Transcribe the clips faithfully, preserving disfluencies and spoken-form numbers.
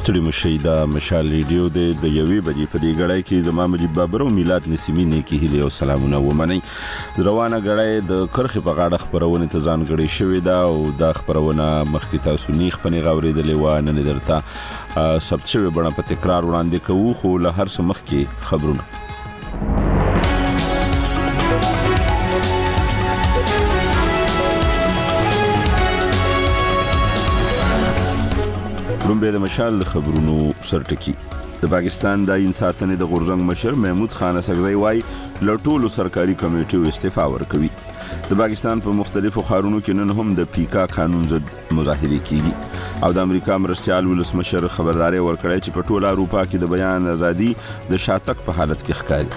ستړي مشي دا مشال ریډیو د د یوې بجې په دې غړای کې زما مجید بابر او میلاد نسیمی نه کې هلي او سلامونه ومني. روانه غړای د کرخ په غاړه خبرونه ته ځان غړي شوې ده او دا خبرونه مخکې تاسو نیخ پني غوړېدلې و نه درته ثبت شوی بڼه په تکرار وړاندې کوو خو له هر څه مخکې خبرونه. لومبه د مشال خبرونو سرټکی. د پاکستان د انساتنې د غورزنګ مشر محمود خان اسغزی وای لټولو سرکاري کمیټو استعفا ورکوي. د پاکستان په مختلفو ښارونو کې نن هم د پیکا قانون ضد مظاهرې کیږي او د امریکا مرستيال ولس مشر خبرداري ورکړی چې په ټوله اروپا کې د بیان ازادي د شاتک په حالت کې ښکاري.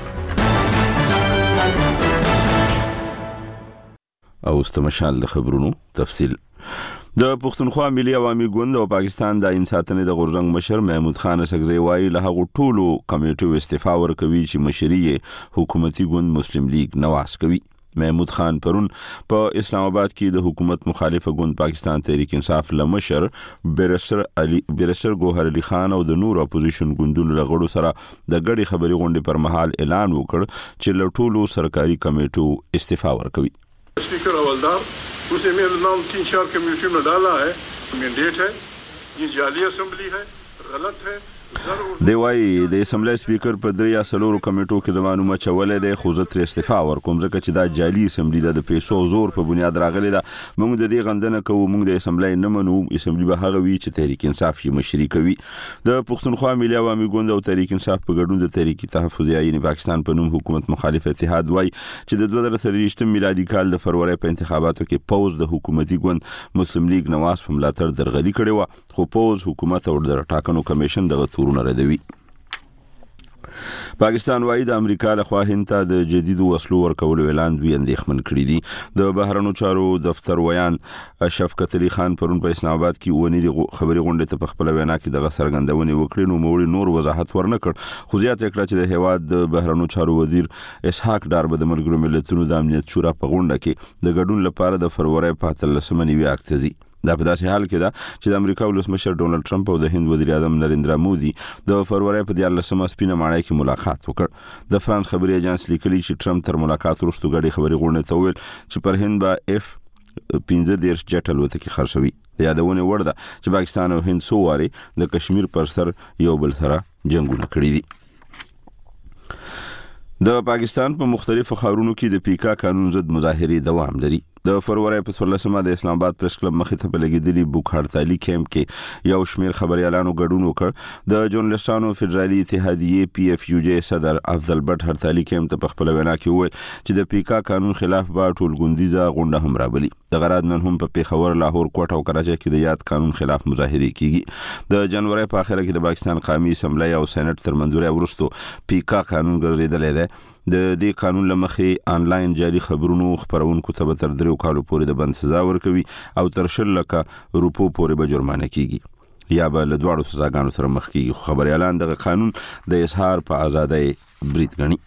او استمشال د خبرونو تفصیل. د پښتونخوا ملي عوامي ګوند او پاکستان د انساتنې د غورزنګ مشر محمود خان اسغزی وای له هغو ټولو کمیټو استعفا ورکوي چې مشري حکومتي ګوند مسلم لیگ نواز کوي. محمود خان پرون په اسلام آباد کې د حکومت مخالفه ګوند پاکستان تحریک انصاف لمشر بیرسر علي بیرسر ګوهر علي خان او د نور اپوزیشن ګوندونو لغړو سره د غړي خبري غونډې پر مهال اعلان وکړ چې له ټولو سرکاري کمیټو استعفا ورکوي. स्पीकर हवलदार उसने मेरा नाम तीन चार कमेटी में डाला है, मैंडेट है, ये जाली असेंबली है, गलत है. دی وای د اسمبلی سپیکر په درې یا څلورو کمیټو کې د معلومه چولې د خو زه تر استعفا ورکوم ځکه چې دا جعلي اسمبلی د پیسو زور په بنیاد راغلی ده. موږ د دې غندنه کوو، موږ د اسمبلی نه منو. اسمبلی به هغه وي چې تحریک انصاف یې مشري کوي. د پښتونخوا ملي عوامي ګوند او تحریک انصاف په ګډون د تحریک تحفظ یعنی پاکستان په نوم حکومت مخالف اتحاد وای چې د دوه زره څلوېښت میلادي کال د فروری په انتخاباتو کې پوز د حکومتي ګوند مسلم لیگ نواز په ملاتړ درغلي کړې و، خو پوز حکومت او د ټاکنو کمیشن دغه تورونه ردوي. پاکستان وايي د امریکا له خوا هند ته د جديدو وسلو ورکولو اعلان دوی اندېښمن کړی دي. د بهرنیو چارو دفتر ویان شفقت علي خان پرون په اسلام آباد کې ونی د خبري غونډې ته په خپل وینا کې دغه سرګندونې وکړې، نو موږ نور وضاحت ورنکړ. خو زیات کړه چې د هیواد د بهرنیو چارو وزیر اسحاق ډار به د ملګرو ملتونو د امنیت شورا په غونډه کې د ګډون لپاره د فروری په اتلسمه نیوي اکتزي. دا په داسې حال کې ده چې د امریکا ولسمشر ډونالد ټرمپ او د هند وزیر اعظم نریندرا مودي د فروری په دیارلسمه سپینه ماڼۍ کې ملاقات وکړ. د فرانس خبري ایجنس لیکلي چې ټرمپ تر ملاقات وروسته غړي خبري غونډه ته ویل چې پر هند به اف پنځه دېرش جټ الوتکې خرڅوي. د یادونه وړ ده چې پاکستان او هند سو واري د کشمیر پر سر یو بل سره جنگونه کړي دي. د پاکستان په مختلفو ښارونو کې د پیکا قانون ضد مظاهرې دوام لري. د فروری په څوارلسمه د اسلام آباد پریس کلب مخې ته په لګیدلي بوک هړتالي کیمپ کې یو شمیر خبريالانو ګډون وکړ. د جورنالستانو فدرالي اتحادیې پی اف یو جی صدر افضل بټ هړتالي کیمپ ته په خپل وینا کې وویل چې د پیکا قانون خلاف به ټولګوندیزه غونډه هم رابلي. د غرض نن هم په پیښور، لاهور، کوټه او کراچۍ کې د یاد قانون خلاف مظاهرې کیږي. د جنوري په اخره کې د پاکستان قومي اسمبلی او سېنات تر منځوري ورستو پیکا قانون ګرځیدلی دی. د دې قانون لمخې آنلاین جاري خبرونو خبرونکو ته تر دریو کالو پورې د بند سزا ورکوي او تر شل لکه روپو پورې به جرمانه کیږي یا به له دواړو سزاګانو سره مخ کیږي. خبريالان دغه قانون د اظهار په ازادۍ برید ګڼي.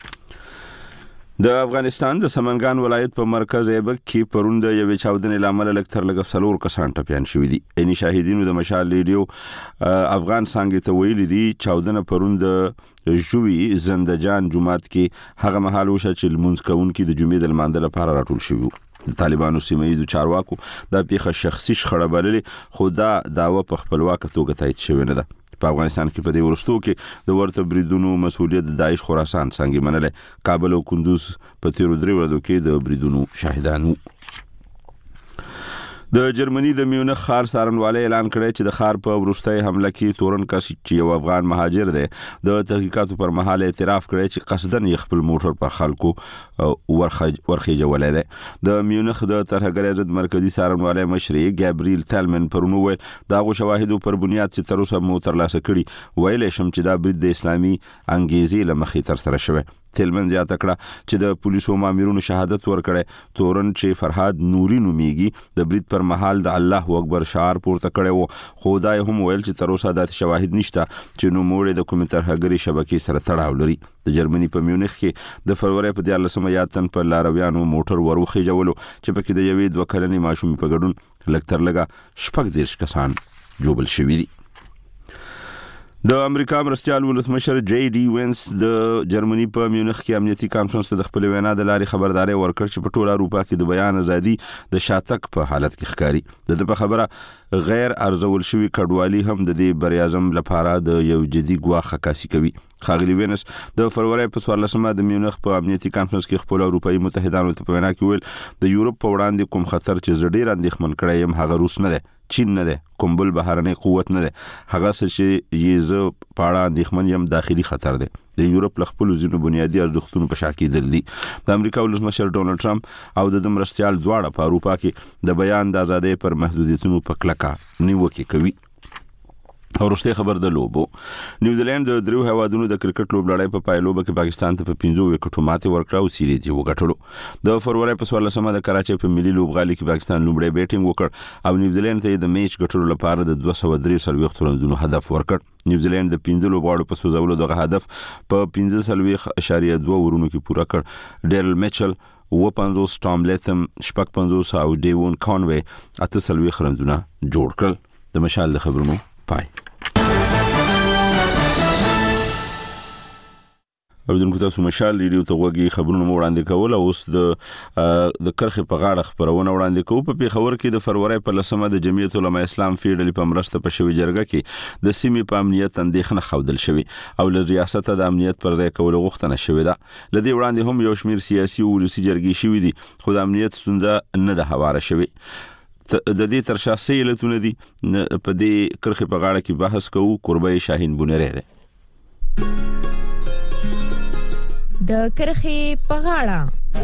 د افغانستان د سمنګان ولایت په مرکز ایبک کې پرون د یوې چاودنې لامل لکتر لګ سلور کسان ټپيان شوي دي. اني شاهدینو د مشال ریډیو افغان څنګه ته ویل دي چاودنه پرون د جووي زندجان جمعات کې هغه مهال وشو چې لمونځ کوونکي د جمعې د لمانځه لپاره راټول شوي. د طالبانو سیمه‌یزو چارواکو دا پیښه شخصي شخړه بللې، خو دا داوا په خپلواک توګه تایید شوی نه ده. په افغانستان کې په دې ورستو کې د ورته بریدونو مسؤلیت د داعش خراسان څنګه منله. کابل او کندوز په تیرو درې ورځو کې د بریدونو شاهدان وو. د جرمني د میونخ ښار څارنوالۍ اعلان کړی چې د ښار په وروستۍ حمله کې تورن کس چې یو افغان مهاجر دی د تحقیقاتو پر مهال اعتراف کړی چې قصدن یې خپل موټر پر خلکو ورخیجولی دی. د میونخ د ترهګرۍ ضد مرکزي څارنوالۍ مشري ګابریل تلمن پرون وویل د هغو شواهدو پر بنیاد چې تر اوسه مو ترلاسه کړي ویلی شم چې دا برید د اسلامي انګیزې له مخې ترسره شوی. تلمن زیاته کړه چې د پولیسو مامورونو شهادت ورکړي. تورن چې فرهاد نوري نومیږي د برید پر مهال د الله اکبر شعار پورته کړي وو، خو دا هم ویل چې تر اوسه د شواهد نشته چې نو موږ د کوم ترهګرۍ شبکې سره تړاو لري. د جرمني په میونخ کې د فروری په دیارلسمه یاتن په لارویانو موټر وروخي جوړلو چې پکې د یوې دوه کلنې ماشومې په ګډون لکتر لګا شپږ دېرش کسان جوړل شوي دي. د امریکا مرستيال ولسمشر جی ډي وینس د جرمني په میونخ کې امنیتي کانفرنس ته د خپل وینا د لارې خبرداري ورکړ چې په ټوله اروپا کې د بیان ازادي د شاتک په حالت کې ښکاری د په خبره غیر ارزول شوی کډوالي هم د دې بریازم لپاره د یو جدي ګواخ خاصي کوي. خاغلی وینس د فروری په څوارلسمه د میونخ په امنیتي کانفرنس کې خپل اروپאי متحدانو ته په وینا کې ویل د یورپ په وړاندې کوم خطر چې ډېر اندېښمن کړی يم هغه روس نه دی، چین نه دی، کوم بل بهرنی قوت نه دی، هغه څه چې یې زه پاړه اندېښمن یم داخلي خطر دی. د یورپ له خپل ځینو بنیادي ارزښتونو په شا کېدل دي. د امریکا ولسمشر ډونالد ټرمپ او د مرستيال دواړه په اروپا کې د بیان د ازادۍ پر محدودیتونو په کلکه نیوکه کوي. او رسته خبر د لوبو نیوزیلند د دریو هوادونو د کرکټ لوب لړۍ په پایلوبه کې پاکستان ته په پنځو وکټو ماتې ورکړه او سیریز یې وګټلو. د فروری په څوارلسمه د کراچۍ په ملي لوبغالي کې پاکستان لومړی بیټینګ وکړ او نیوزیلند ته د میچ ګټلو لپاره د دوه سوه درې څلوېښت رنونو هدف ورکړ. نیوزیلند د پنځه لوبغاړو په سوزولو دغه هدف په پنځه څلوېښت اعشاریه دوه ورونو کې پوره کړ. ډیرل میچل و پنځوس، ټام لیتم شپږ پنځوس او ډیوون کانوي اته څلوېښت رنونه جوړ کړل. د مشال د خبرونو پای. اوردونکو تاسو مشال ریډیو ته وګورئ خبرونه مو وړاندې کول. اوس د د کرخه په غاړه خبرونه وړاندې کوو. په پیښور کې د فروری په لسمه د جمعیت العلماء اسلام فیډل په مرسته په شوی جرګه کې د سیمې په امنیت اندېښنه خوندل شوی او له ریاست د امنیت پر ځای کول غوښتنه شوی ده. لدې وړاندې هم یو شمیر سیاسي او ولسي جرګې شوی دي خو د امنیت ستونزه نه ده هواره شوی. د دې تر شخصي علتونه دي په دې کرخه په غاړه کې بحث کوو. قربای شاهین بونری ده د کرخه په غاړه.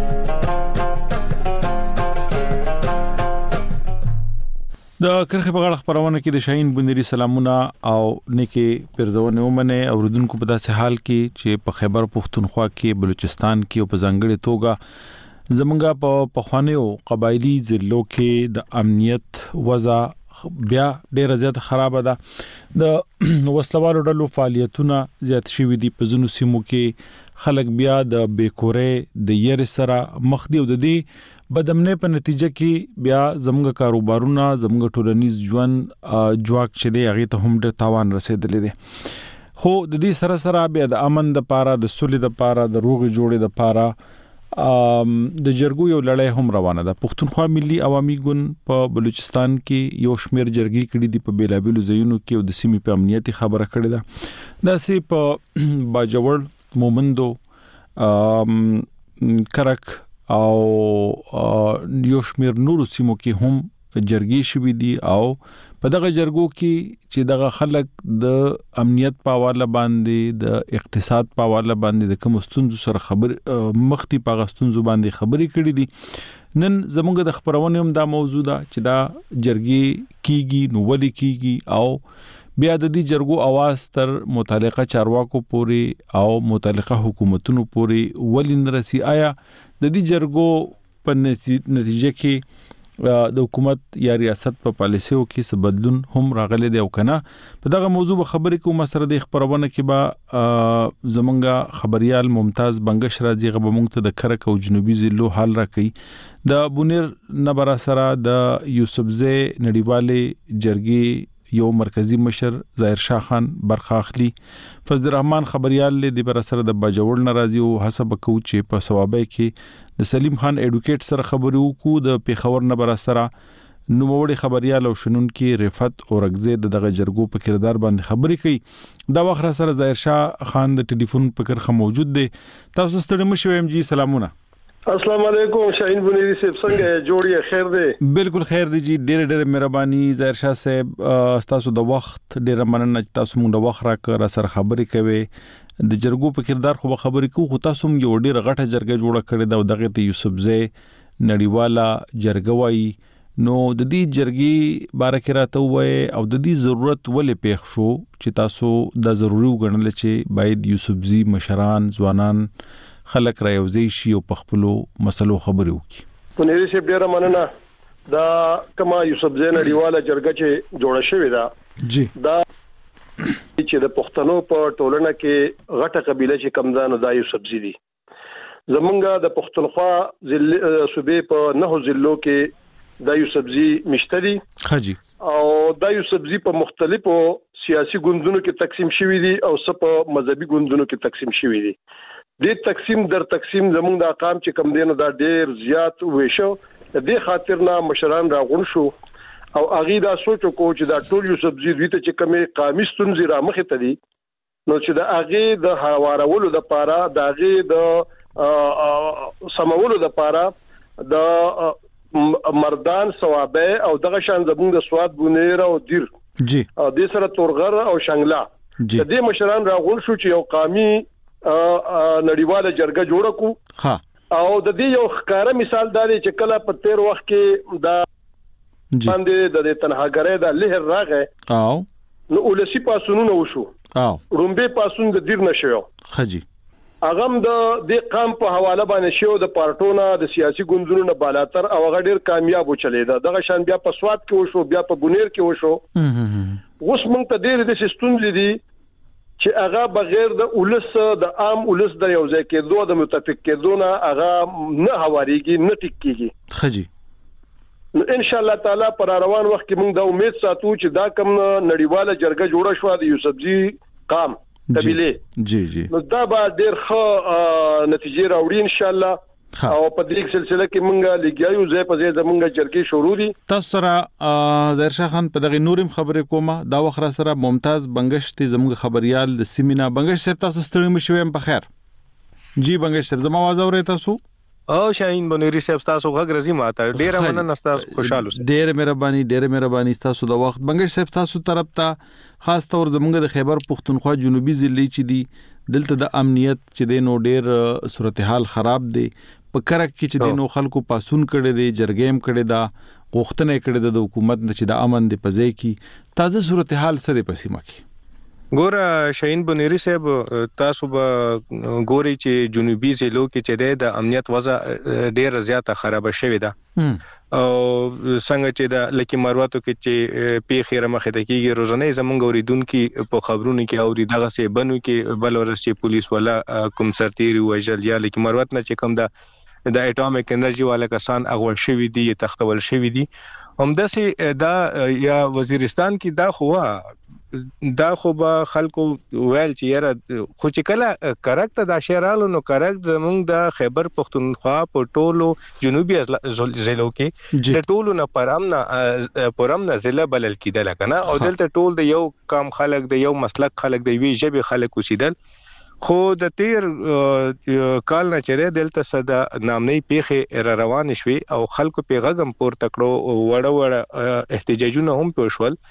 د کرخه په غاړه خبرونه کې د شاهین بونری سلامونه او نیکی پرځونه ومنه اوردونکو په داسې حال کې چې په خیبر پختونخوا کې بلوچستان کې او په ځنګړې توګه زمونږه په پخوانیو قبایلی ضلعو کې د امنیت وضع بیا ډیره زیات خراب ده. د وسلوالو ډلو فعالیتونه زیات شوي دي. په ځینو سیمو کې خلک بیا د بیکورې د یری سره مخ دي او د دې بدامنۍ په نتیجه کې بیا زموږ کاروبارونه زموږ ټولنیز ژوند جواک چې دی هغه ته هم ډېر تاوان رسیدلی دی. خو د دې سره سره بیا د امن د پاره د سولې د پاره د روغ جوړې د پاره د جرګو یو لړۍ هم روانه ده. پښتونخوا ملي عوامي ګوند په بلوچستان کې یو شمیر جرګې کړي دي په بیلابیلو ځایونو کې او د سیمې په امنیتي خبره کړې ده. دا سي په باجوړ، مومندو، کرک او یو شمیر نورو سیمو کې هم جرګې شوي دي او په دغه جرګو کې چې دغه خلک د امنیت په حواله باندې د اقتصاد په حواله باندې د کوم ستونزو سره خبر مختی په غستونزو باندې خبرې کړې دي. نن زموږ د خبرونه هم دا موضوع ده چې دا جرګې کیږي نو ولې کیږي او بیا د دې جرګو आवाज تر متعلقه چارواکو پورې او متعلقه حکومتونو پورې ولې نرسي. آیا د دې جرګو په نتیجه کې د حکومت یا ریاست په پالیسیو کې څه بدلون هم راغلی دی او کنه؟ په دغه موضوع به خبرې کوو. سره د خبرونه کې به زمونږ خبريال ممتاز بنگش راځي غو مونږ ته د کرک او جنوبي ضلعو حال راکړي. د بونیر نبر سره د یوسفزی نړیواله جرګې یو مرکزی مشر ظاهر شاه خان برخه اخلي. فضل الرحمن خبريال له د بر سره د باجوړ ناراضي او حسب کو چې په ثوابه کې د سلیم خان ایډوکیټ سره خبرو کو. د پیښور نه بر سره نوموړي خبريال او شنن کې رفت اورګزه دغه جرګو په کردار باندې خبرې کوي. دا وخت سره ظاهر شاه خان د ټلیفون په کرخه موجود دی. تاسو ستړي مشو ام جی سلامونه. السلام علیکم شاهین بونری صاحب، څنګه جوړی خیر دی؟ بالکل خیر دی جی، ډېر ډېر مهرباني ظاهر شاه صاحب، تاسو د وخت ډېر مننه چې تاسو موږ د وخت راکړه سره خبرې کوي. د جرګو په کردار خو خبرې کوو، خو تاسو یو ډېر غټه جرګه جوړه کړې ده او دغه ته یوسفزی نړیواله جرګه وایي. نو د دې جرګې باره کې راته وایي او د دې ضرورت ولې پېښ شو چې تاسو دا ضروري وګڼل چې باید یوسفزی مشران ځوانان خلک را یوځي شي او په خپلو مسلو خبرې وکړي؟ بونری صاحب ډېر مننه. دا کما یوسفزی نړیواله جرګه چې جوړه شوې ده جی، دا چې د پښتنو په ټولنه کې غټه قبيله چې کمزانو دا یوسفزی دي. زمونږه د پښتونخوا ضلع صوبې په نه ضلعو کې دا یوسفزی مشتري خجی او دا یوسفزی په مختلفو سیاسي ګوندونو کې تقسیم شوی دي او څه په مذهبي ګوندونو کې تقسیم شوی دي. د تقسیم در تقسیم زموږ د اقام چې کم دینه دا ډیر زیات وېشو د دې خاطر نه مشران راغون شو او اغه دا سوچ کو چې دا ټول یو سبزی دوی ته چې کمې قامي ستونزې را مخې ته دي نو چې د اغه د هوارولو د پاره د اغه د سمولو د پاره د مردان ثوابه او دغه شان زموږ د سواد بونیر او دیر جی او د سره تورغر او شنګلا د دې مشران راغون شو چې یو قامي نړیواله جرګه جوړه کو ها او د دې یو ښکارا مثال دا دی چې کله په تیر وخت کې دا باندې د تنهاګرې د لهر راغې او نو ولسی پاسونو وشو او رومبه پاسون د دیر نشو خجی اغم د دې قام په حواله باندې شو د پارټونو د سیاسي ګوندونو نه بالاتر او غډیر کامیاب وچلیدا دغه شان بیا په سواد کې وشو بیا په بونیر کې وشو اوس موږ ته ډېر د ستونزې دي چې هغه بغیر د اولس د عام اولس د یو ځای کېدو د متفق کېدو نه هغه نه هواريږي نه ټیک کیږي خجی نو ان شاء الله تعالی پر روان وخت کې موږ د امید ساتو چې دا کم نړیواله جرګه جوړه شو د یوسفزي قام قبيله جی جی نو دا به ډېر ښه نتیجې راوړي ان شاء الله او په دې سلسله کې مونږه لګیایو ځای په ځای زمونږه چرکی شروع دي. تاسو سره ظاهر شاه خان په دغه نورم خبرې کومه دا وخت را سره ممتاز بنگشت زمونږ خبريال د سیمینا بنگشت صاحب تاسو ستړي مشوم په خیر. جی بنگشت صاحب زما आवाज اورئ تاسو او شاهین بنيري صاحب تاسو غږ رزي ماته ډیره مننه تاسو خوشاله اوسئ. ډیره مهرباني ډیره مهرباني تاسو د وخت بنگشت صاحب تاسو طرف ته خاص طور زمونږ د خیبر پختونخوا جنوبي ضلع چې دی دلته د امنیت چې دی نو ډیر صورتحال خراب دی په کرک کې چې دی نو خلکو پاسون کړي دي جرګیم کړي دا غوښتنه کړي د حکومت چې د امن د پځې کې تازه صورتحال سره پسیمه کې ګور شاهین بنيري صاحب تاسو به ګوري چې جنوبي ضلعو کې چې د امنیت وضع ډیر زیاته خراب شوې ده او څنګه چې د لکه مرواتو کې چې پیخي رمخه د کیږي روزانه زمونږ اوریدونکو په خبرونو کې اوري دغه سه بنو کې بل ورسي پولیس ولا کوم سرتيري وجل یا لکه مروات نه چې کوم د د اټومیک انرژي والا کسان اغول شوی دي تختول شوی دي همداسې دا یا وزیرستان کې دا خو دا خو به خلکو ویل چې یاره خو چې کله کرکټ دا شهرالو نو کرکټ زمونږ د خیبر پختونخوا په ټولو جنوبي ضلعو کې د ټولو نه پرامنا پرامنا ضلع بلل کېدل کنه او دلته ټول د یو کام خلک د یو مسلک خلک د وی جبه خلک وسیدل خو د تیر کال نه چې دلته صدا نامنۍ پیخه را روان شوي او خلکو پیغام پور تکړو وړه وړه احتجاجونه هم پوښول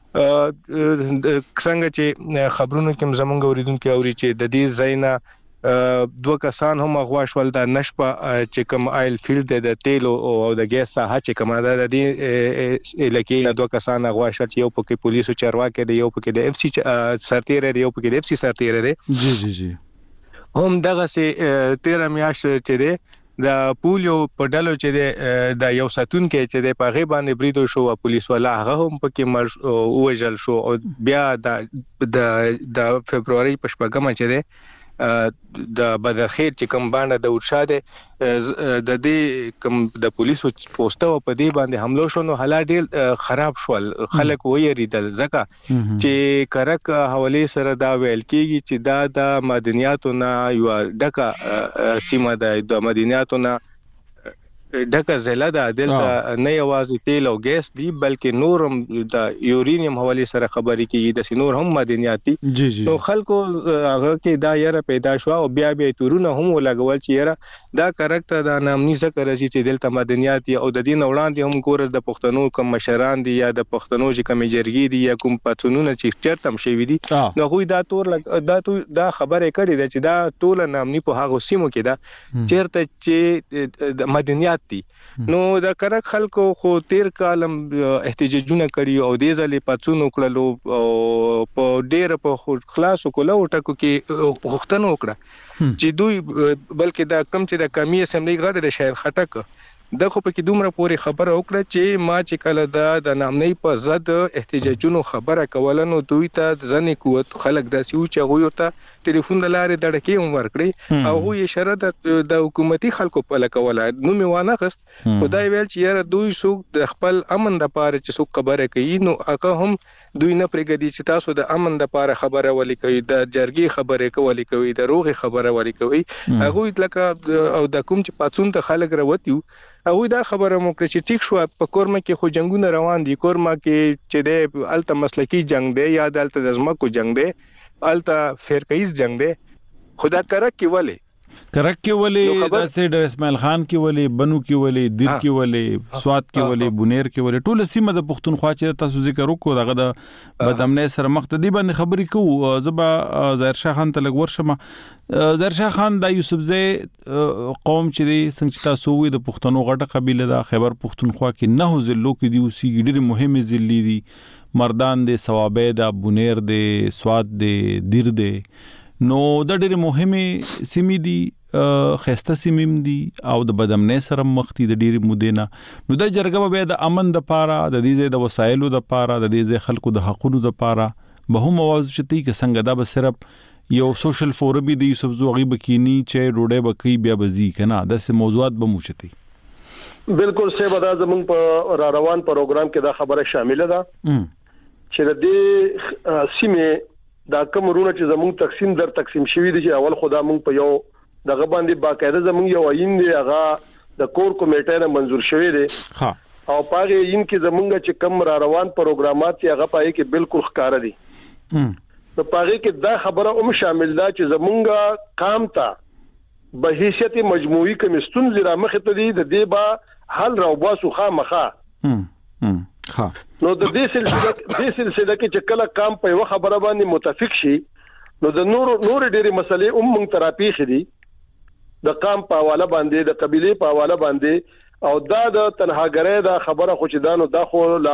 څنګه چې خبرونو کې زمونږ اوریدونکو اوري چې د دې زینا دوه کسان هم اغواښول د نشپه چې کوم آیل فیلډ د تیلو او د ګیس ساحه چې کومه ده د دې لکه نه دوه کسان اغواښل چې یو پکې پولیسو چارواکي دی یو پکې د اف سی سرتیر دی یو پکې د اف سی سرتیر دی جی جی جی هم دغه سي تیرا میاش چې دی د پولیو په ډلو چې د یو ساتون کې چې د پاغي باندې بریدو شو او پولیس والا هغه هم پکې مر اوجل شو او بیا د د فبرवरी په شپږم چې دی د بدرخیر چې کوم باندې د ورشاده د دې کوم د پولیسو پوسټو په دې باندې حمله شو نو حالات ډیر خراب شول خلک وېریدل ځکه چې کرک حواله سره دا ویل کېږي چې دا د مدنیاتو نه یو ډکه سیمه ده د مدنیاتو نه ډکه ضلع ده دلته نه یوازې تیل او ګیس دی بلکې نورم د یورینیم حواله سره خبرې کیږي د نور هم مدنیات دي نو خلکو هغه کې دا یره پیدا شو او بیا بیا تورونه هم ولګول چې یره دا کریکټ د نامني ذکر شي چې دلته مدنیات دي او د دین وړاندې هم ګور د پښتنو کوم مشران دي یا د پښتنو چې کوم جرګي دي یا کوم پاتونونه چې چرتم شوی دي نو خو دا تور دا دا خبره کړي چې دا ټول نامني په هغه سیمو کې دا چیرته چې د مدنیات دي نو د کرک خلکو خو تیر کالم احتجاجونه کړي او د ځلې پاتونو کړلو او په ډېر په خلاصو کولو ټکو کې غوښتنه وکړه چې دوی بلکې دا کم چې د قومي اسمبلی غړي د شهر خټک د خو په کې دومره پوری خبره وکړه چې ما چې کله د نامنۍ په ضد احتجاجونو خبره کوله نو دوی ته ځنې قوت خلک داسې و چې هغه ورته ټلیفون د لارې د ډکې هم ورکړي او هو یې شرط د حکومتي خلکو په لکوله نو می وانه غست خدای ویل چې یاره دوی څوک د خپل امن د پاره چې څوک خبره کوي نو هغه هم دوی نه پرېږدي چې تاسو د امن د پاره خبره ولي کوي د جرګي خبره کوي کوي د روغي خبره ولي کوي هغه لکه او د کوم چې پاتون ته خلک راوتیو هغه دا خبره مو کړی چې ټیک شو په کورما کې خو جنگونه روان دي کورما کې چې د الته مسلکی جنگ دی یا د الته د ځمکو جنگ دی الته فرقیز جنگ دی خدا کرک کې ولی کرک کې ولی داسې د اسماعیل خان کې ولی بنو کې ولی دیر کې ولی سواد کې ولی بونیر کې ولی ټول سیمه د پښتونخوا چې تاسو ذکر وکړو دغه د بدامنۍ سره مختدی باندې خبرې کوو زبا ظاهر شاه خان ته لګ ورشمه ظاهر شاه خان د یوسفزی قوم چې دی څنګه چې تاسو وې د پښتنو غټه قبیله د خیبر پښتونخوا کې نه ضلعو کې دی اوسې ډېر مهمه ضلع دي مردان دي ثوابه د بونیر دي سواد دي دیر دي نو د ډېر مهمه سیمې دي خسته سیمیم دي او د بدامنۍ سره مخ دي د ډېر مودې نه نو د جرګه به د امن د پاره د دې د وسایلو د پاره د دې خلکو د حقونو د پاره به هم आवाज چتي کې څنګه دا به صرف یو سوشل فورم دی یوسف زوغي بکینی چې روډه بکی بیا بزی کنه د سه موضوعات به موچتي بالکل سه بدا زمون په را روان پروګرام کې دا خبره شامل ده چې د دې سیمه دا کومرونه چې زمون تقسیم در تقسیم شوی دي چې اول خدا مونږ په یو دغه باندې باقاعده زمون یو عین دی هغه د کور کمیټې نه منزور شوی دی ها او پاره یین کې زمونږ چې کم را روان پروګرامات چې هغه پای کې بالکل ښکار دي نو پاره کې دا خبره هم شامل ده چې زمونږ قام ته به حیثیت مجموعي کمیستون زیرا مخ ته دي د دې با حل راو باسو خامخه ها نو د دې سلسله د سلسله کې چې کله قام په یو خبره باندې متفق شي نو د نور نور ډېری مسلې هم موږ تراپی خدي د قام په حواله باندې د قبيله په حواله باندې او دا د تنهاګرۍ دا خبره خو چې دانو دا خو لا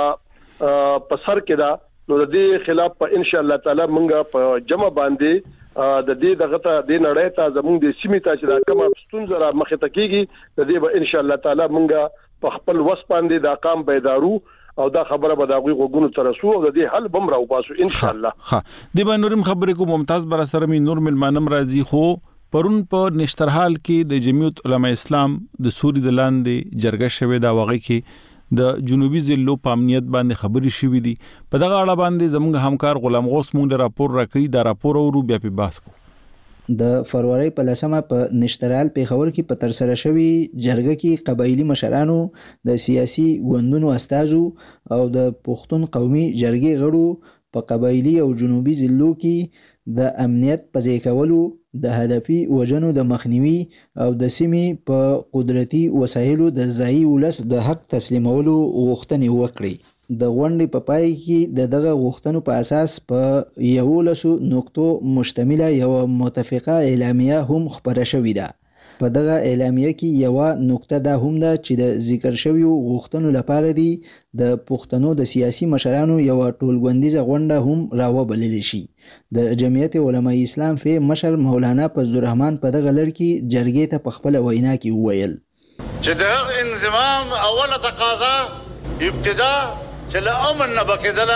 په سر کې دا نو د دې خلاف په ان شاء الله تعالی موږ په جمع باندې د دې دغه ته د نړۍ ته زموږ د سیمې ته چې دا کومه ستونزه را مخه ته کیږي د دې به ان شاء الله تعالی موږ په خپل وس باندې دا قام بیدارو او دا خبره به دا غوي غوګونو ترسو او د دې حل بم راو باسو ان شاء الله ها د به نورم خبرې کو ممتاز بر سره می نور ملمانم راضي خو پرون په نشترحال کې د جمعیت علماء اسلام د سوري د لاندې جرګه شوه دا وغه کې د جنوبي ضلعو په امنیت باندې خبري شوې دي په دغه اړه باندې زموږ همکار غلام غوث مونږ راپور راکړي دا راپور ورو بیا په باس کو د فروری په لسمه په نشترال پیښور کې په تر سره شوی جرګه کې قبایلی مشرانو د سیاسي ګوندونو استازو او د پښتون قومي جرګې غړو په قبایلی او جنوبي ضلعو کې د امنیت په ځای کولو د هدفي وجنو د مخنیوي او د سیمې په قدرتي وسایلو د ځای ولس د حق تسلیمولو غوښتنې وکړي د غونډې په پای کې د دغه غوښتنو په اساس په یولسو نقطو مشتمله یو متفقه اعلامیه هم خبره شوې ده په دغه اعلامیه کې یو نقطه ده هم ده چې د ذکر شویو غوښتنو لپاره دی د پښتنو د سیاسي مشرانو یو ټولګوندیزه غونډه هم راوبلل شي د جمعیت علماء اسلام فی مشر مولانا فضل الرحمن په دغه لړ کې جرګې ته په خپل وینا کې وویل چې د انضمام اوله تقاضا ابتدا چې له امن نه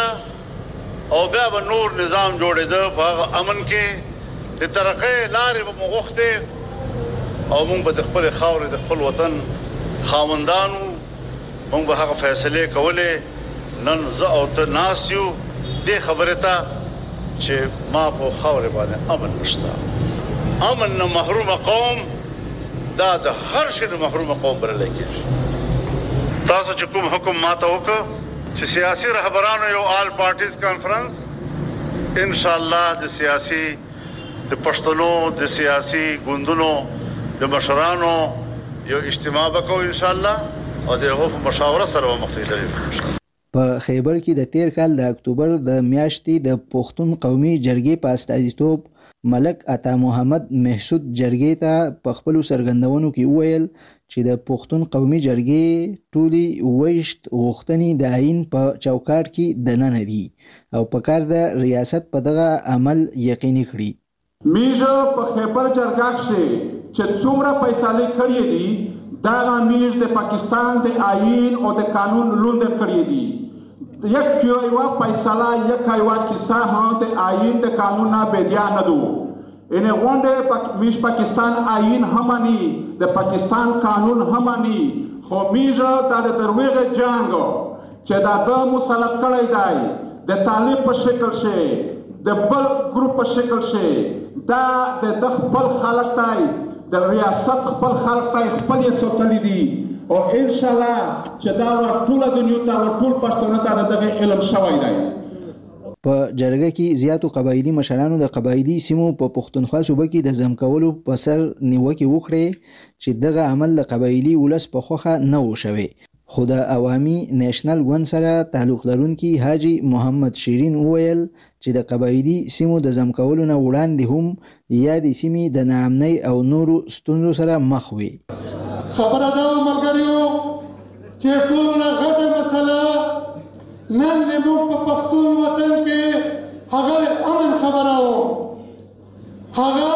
بکیدله او بیا به نور نظام جوړېده په امن کې د ترقې لارې به مو غوښتې او موږ به د خپل خاورې د خپل وطن خاوندانو موږ به هغه فیصلې کولې نن زه او ته ناس یو دې خبرې ته چې ما په خاورې باندې امن نشته امن نه محروم قوم دا د هر شي نه محروم قوم بللی کېږي تاسو چې کوم حکم ماته وکړ چې سیاسي رهبرانو یو آل پارټیز کانفرنس ان شاء الله د سیاسي د پښتنو د سیاسي ګوندونو د مشرانو یو اجتماع وکړو ان شاء الله او دغه په مشاوره سره مخکې په خیبر کې د تیر کال د اکتوبر د میاشتې د پښتون قومي جرګې په استازیتوب ملک عطا محمد محسود جرګې ته په خپل سرګندونو کې وویل چې د پښتون قومي جرګې ټولي ویشت غوښتنې د عین په چوکاټ کې دننه دي او په کار د ریاست په دغه عمل یقیني کړي میژه په خیبر جرګه کې چې څومره فیصله کړې دي دا میژ د پاکستان د آئین او د قانون لوند کړې دي یک یو فیصله یک یو کیسه هم د آئین د قانون نه بدیا نه دو ان غونډه میش پاکستان آئین همانی د پاکستان قانون همانی خو میجا د درویغه جنگو چې دا د مسلط کړی دی د طالب په شکل شي د بل ګروپ په شکل شي دا د خپل خلک دی د ریاست خپل خلک دی خپل یې سوتلی دي او ان شاء الله چې دا ټول دنیا ته ټول پښتون ته دغه علم شوی دی. په جرګه کې زیاتو قبایلی مشرانو د قبایلی سیمو په پښتونخوا صوبه کې د ځم کولو په سر نیوکه وکړي چې دغه عمل د قبایلی ولس په خوخه نه و شوی. خو د عوامي نېشنل ګوند سره تعلق لرونکي حاجی محمد شیرین وویل چې د قبایلی سیمو د ځم کولو نه وړاندې هم یا د سیمې د ناامنۍ او نورو ستونزو سره مخ وي. خبره دا ملګریو چې ټولو نه غټه مسله نن زموږ په پښتون وطن کې هغه امن خبره و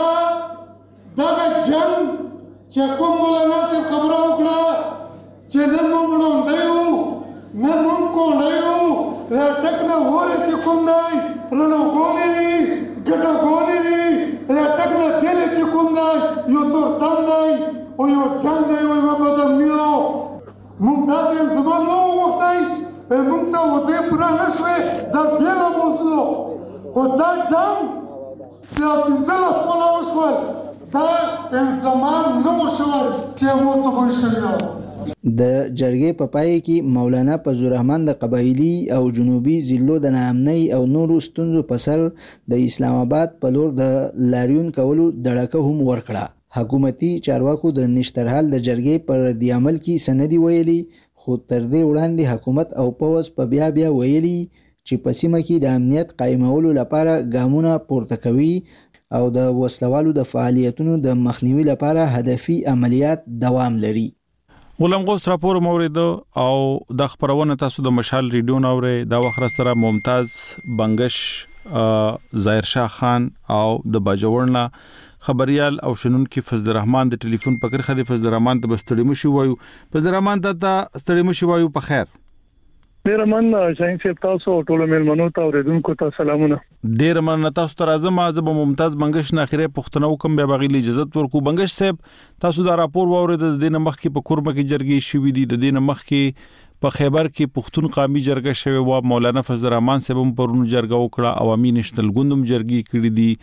هغه دغه جنگ چې کوم مولانا صاحب خبره وکړه چې نه موږ وړاندې یو نه موږ کولی یو دا ټک نه وره چې کوم دی رڼاګانې دي ګټاګانې دي دا ټک نه تیلې چې کوم دی یو تورتم دی او یو جنگ دی او یوه بدامني ده موږ داسې زمان نه وغوښتی موږ څه ودې پوره نه شوې دا بېله موضوع خو دا جنګ چې پنځلس کاله وشول دا انضمام نه و شوی چې موږ ته به شوي. د جرګې په پای کې مولانا فضل الرحمن د قبایلی او جنوبي ضلعو د ناامنۍ او نورو ستونزو په سر د اسلام آباد په لور د لاریون کولو دړکه هم ورکړه. حکومتي چارواکو د نشترحال د جرګې پر ردي عمل کې سندي ویلي خو تر دې وړاندې حکومت او پوځ په بیا بیا ویلي چې په سیمه کې د امنیت قایمولو لپاره ګامونه پورته کوي او د وسلوالو د فعالیتونو د مخنیوي لپاره هدفي عملیات دوام لري. غلام غوث راپور مورید او د خبرونه تاسو د مشال ریډیو نوره د وخت سره ممتاز بنگش ظاهر شاه خان او د باجوړنا خبريال او شنن کې فضل الرحمن د ټلیفون پکړ خدي فضل الرحمن ته بستړی مشي وایو فضل الرحمن ته ستړی مشي وایو په خیر. ډیر من شاین صاحب تاسو ټول ملمنو ته اوریدونکو ته سلامونه. ډیر من تاسو ته اعظم اعظم ممتاز بنگش نه اخیره پښتنو کوم به بغیلی اجازه ورکو. بنگش صاحب تاسو دا راپور واورید د دین مخ کې په کورمه کې جرګې شوې دي د دین مخ کې په خیبر کې پښتون قومي جرګه شوی و مولانا فضل الرحمن صاحب هم پرونو جرګه وکړه عوامي نېشنل ګوندم جرګې کړې دي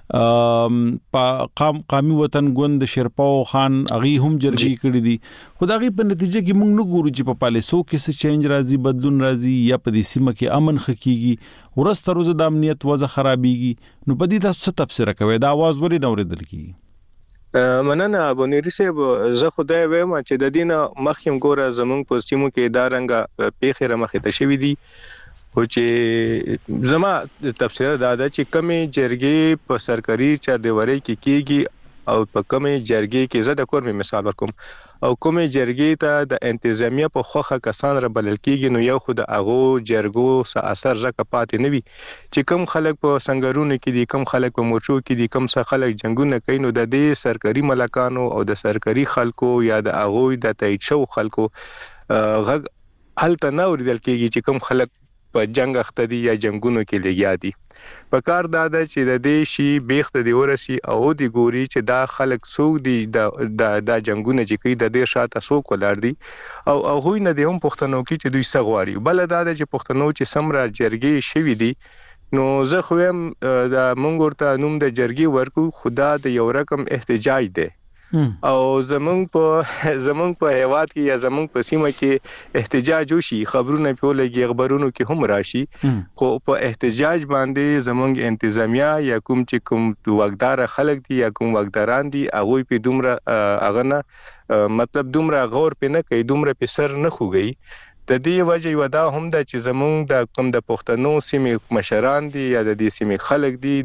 په قام قومي وطن ګوند شیرپاو خان اغي هم جرګې کړې دي خدایي په نتیجه کې موږ نه ګورو چې په پالیسو کې څه چینج راځي بدلون راځي یا په دې سیمه کې امن خکېږي ورسته روزه د امنیت وضع خرابېږي نو په دې تاسو څه تفسیر کوي دا आवाज ولې نه اوریدل کیږي. مننه ابونيري صاحب زه خدای وایم چې د دینه مخیم ګوره زمونږ په سیمو کې دا رنګه پیخره مخه ته شوې دي او چې زما تفسیر دا ده چې کمی جرګې په سرکاري چاردیواري کې کیږي او په کمی جرګې کې زه د کورمي مثال ورکوم او کومې جرګې ته د انتظامیه په خوخه کسان را بلل کیږي نو یو خود اغو جرګو س اثر زکه پاتې نوي چې کم خلک په سنگرونو کې دي کم خلک په مورچو کې دي کم څه خلک جنگونه کوي نو د دې سرکاري ملکانو او د سرکاري خلکو یا د اغو د تایید شو خلکو غږ هلته نه اوریدل کیږي چې کم خلک په جنگ اخته دي یا جنگونو کې لګیا دي. په کار دا ده چې د دې شی بیخته دی ورسي او دی ګوري چې دا خلک سوق دي د د جنگونه چې کوي د دې شاته سوق ولر دي او هغه نه دی هم پښتنو کې چې دوی سغواري بل دا ده چې پښتنو چې سمرا جرګي شوي دي نو زه خو هم د مونږ ورته نوم د جرګي ورکو خدا د یو رقم احتجاج دی او زمونږ په زمونږ په هیواد کې یا زمونږ په سیمه کې احتجاج وشي خبرونه په لګي خبرونو کې هم راشي خو په احتجاج باندې زمونږ انتظامیه یا کوم چې کوم وګدار خلک دي یا کوم وګداران دي هغه په دومره اغنه مطلب دومره غور په نه کوي دومره په سر نه خوږي د دې وجه یو دا هم د چې زمونږ د کوم د پښتنو سیمې مشران دي یا د دې سیمې خلک دي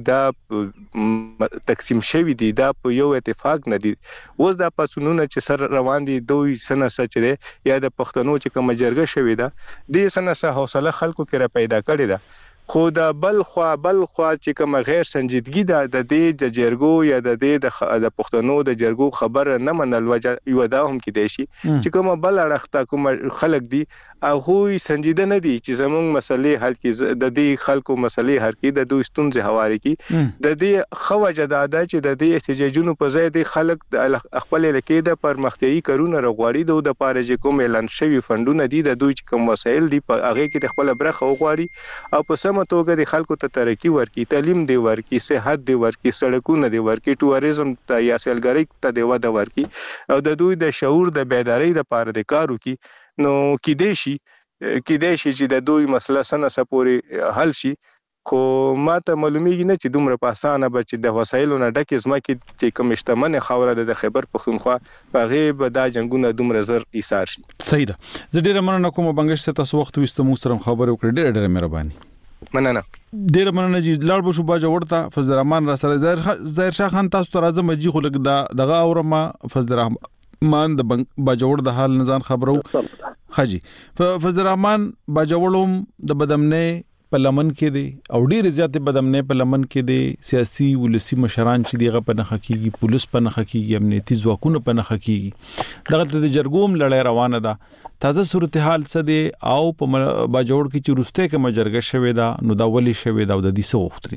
دا تقسیم شوی دي دا په یو اتفاق نه دي اوس د پاسونونه چې سر روان دي دوی سنه سچ دي یا د پښتنو چې کوم جرګه شوی ده د سنه سه حوصله خلکو کې را پیدا کړی ده خو د بل خوا بل خوا چې کوم غیر سنجیدګي د د دې د جرګو یا د دې د پښتنو د جرګو خبره نه منل وجه یو دا هم کې دی شي چې کوم بل اړخته کوم خلک دي هغه سنجیده نه دي چې زموږ مسلې حل کې د دې خلکو مسلې حل کې د دوی ستونزې هواري کې د دې خوجه د ادا چې د دې احتجاجونو په ځای د خلک د خپل لکې د پرمختیايي کارونه رغواړي د لپاره چې کوم اعلان شوی فندونه دي د دوی چې کوم وسایل دي په هغه کې د خپل برخه وغواړي او په سم توګه د خلکو ته ترقی ورکړي تعلیم دی ورکړي صحت دی ورکړي سړکونه دی ورکړي ټوریزم ته یا سیلګرۍ ته دی وده ورکړي او د دوی د شعور د بیداری لپاره د کارو کې نو کې دی شي کې دی شي چې د دوی مسله سنه سپوري حل شي خو ماته معلومیږي نه چې دومره په اسانه به چې د وسایلو نه ډکه زمکه چې کوم اشتمنه خوره د خیبر پختونخوا په غیب د جنگونو دومره زر ایثار شي. صحیح ده. زه ډیره مننه کوم بنگش ته تاسو وخت وستو مسترم خبرو کړې ډیره ډیره مهرباني. مننه. ډیره مننه چې لاړ بشو باجه ورته فضل الرحمن را سره ظاهر شاه خان تاسو ته راځم چې خو لګ دا دغه اورما فضل الرحمن مان د باجوړ د حال نزان خبرو حاجی فضل الرحمن باجوړم د بدمنه په لمن کې دي او ډیر زیات بدمنه په لمن کې دي سیاسي ولسی مشران چې دیغه په نخ کېږي پولیس په نخ کېږي امنیتي ځواکونه په نخ کېږي دغه د جرګوم لړۍ روانه ده تازه صورتحال څه دي او په باجوړ کې چې روسته کې مجرګه شوې ده نو دا ولي شوې ده او د دې څه وخت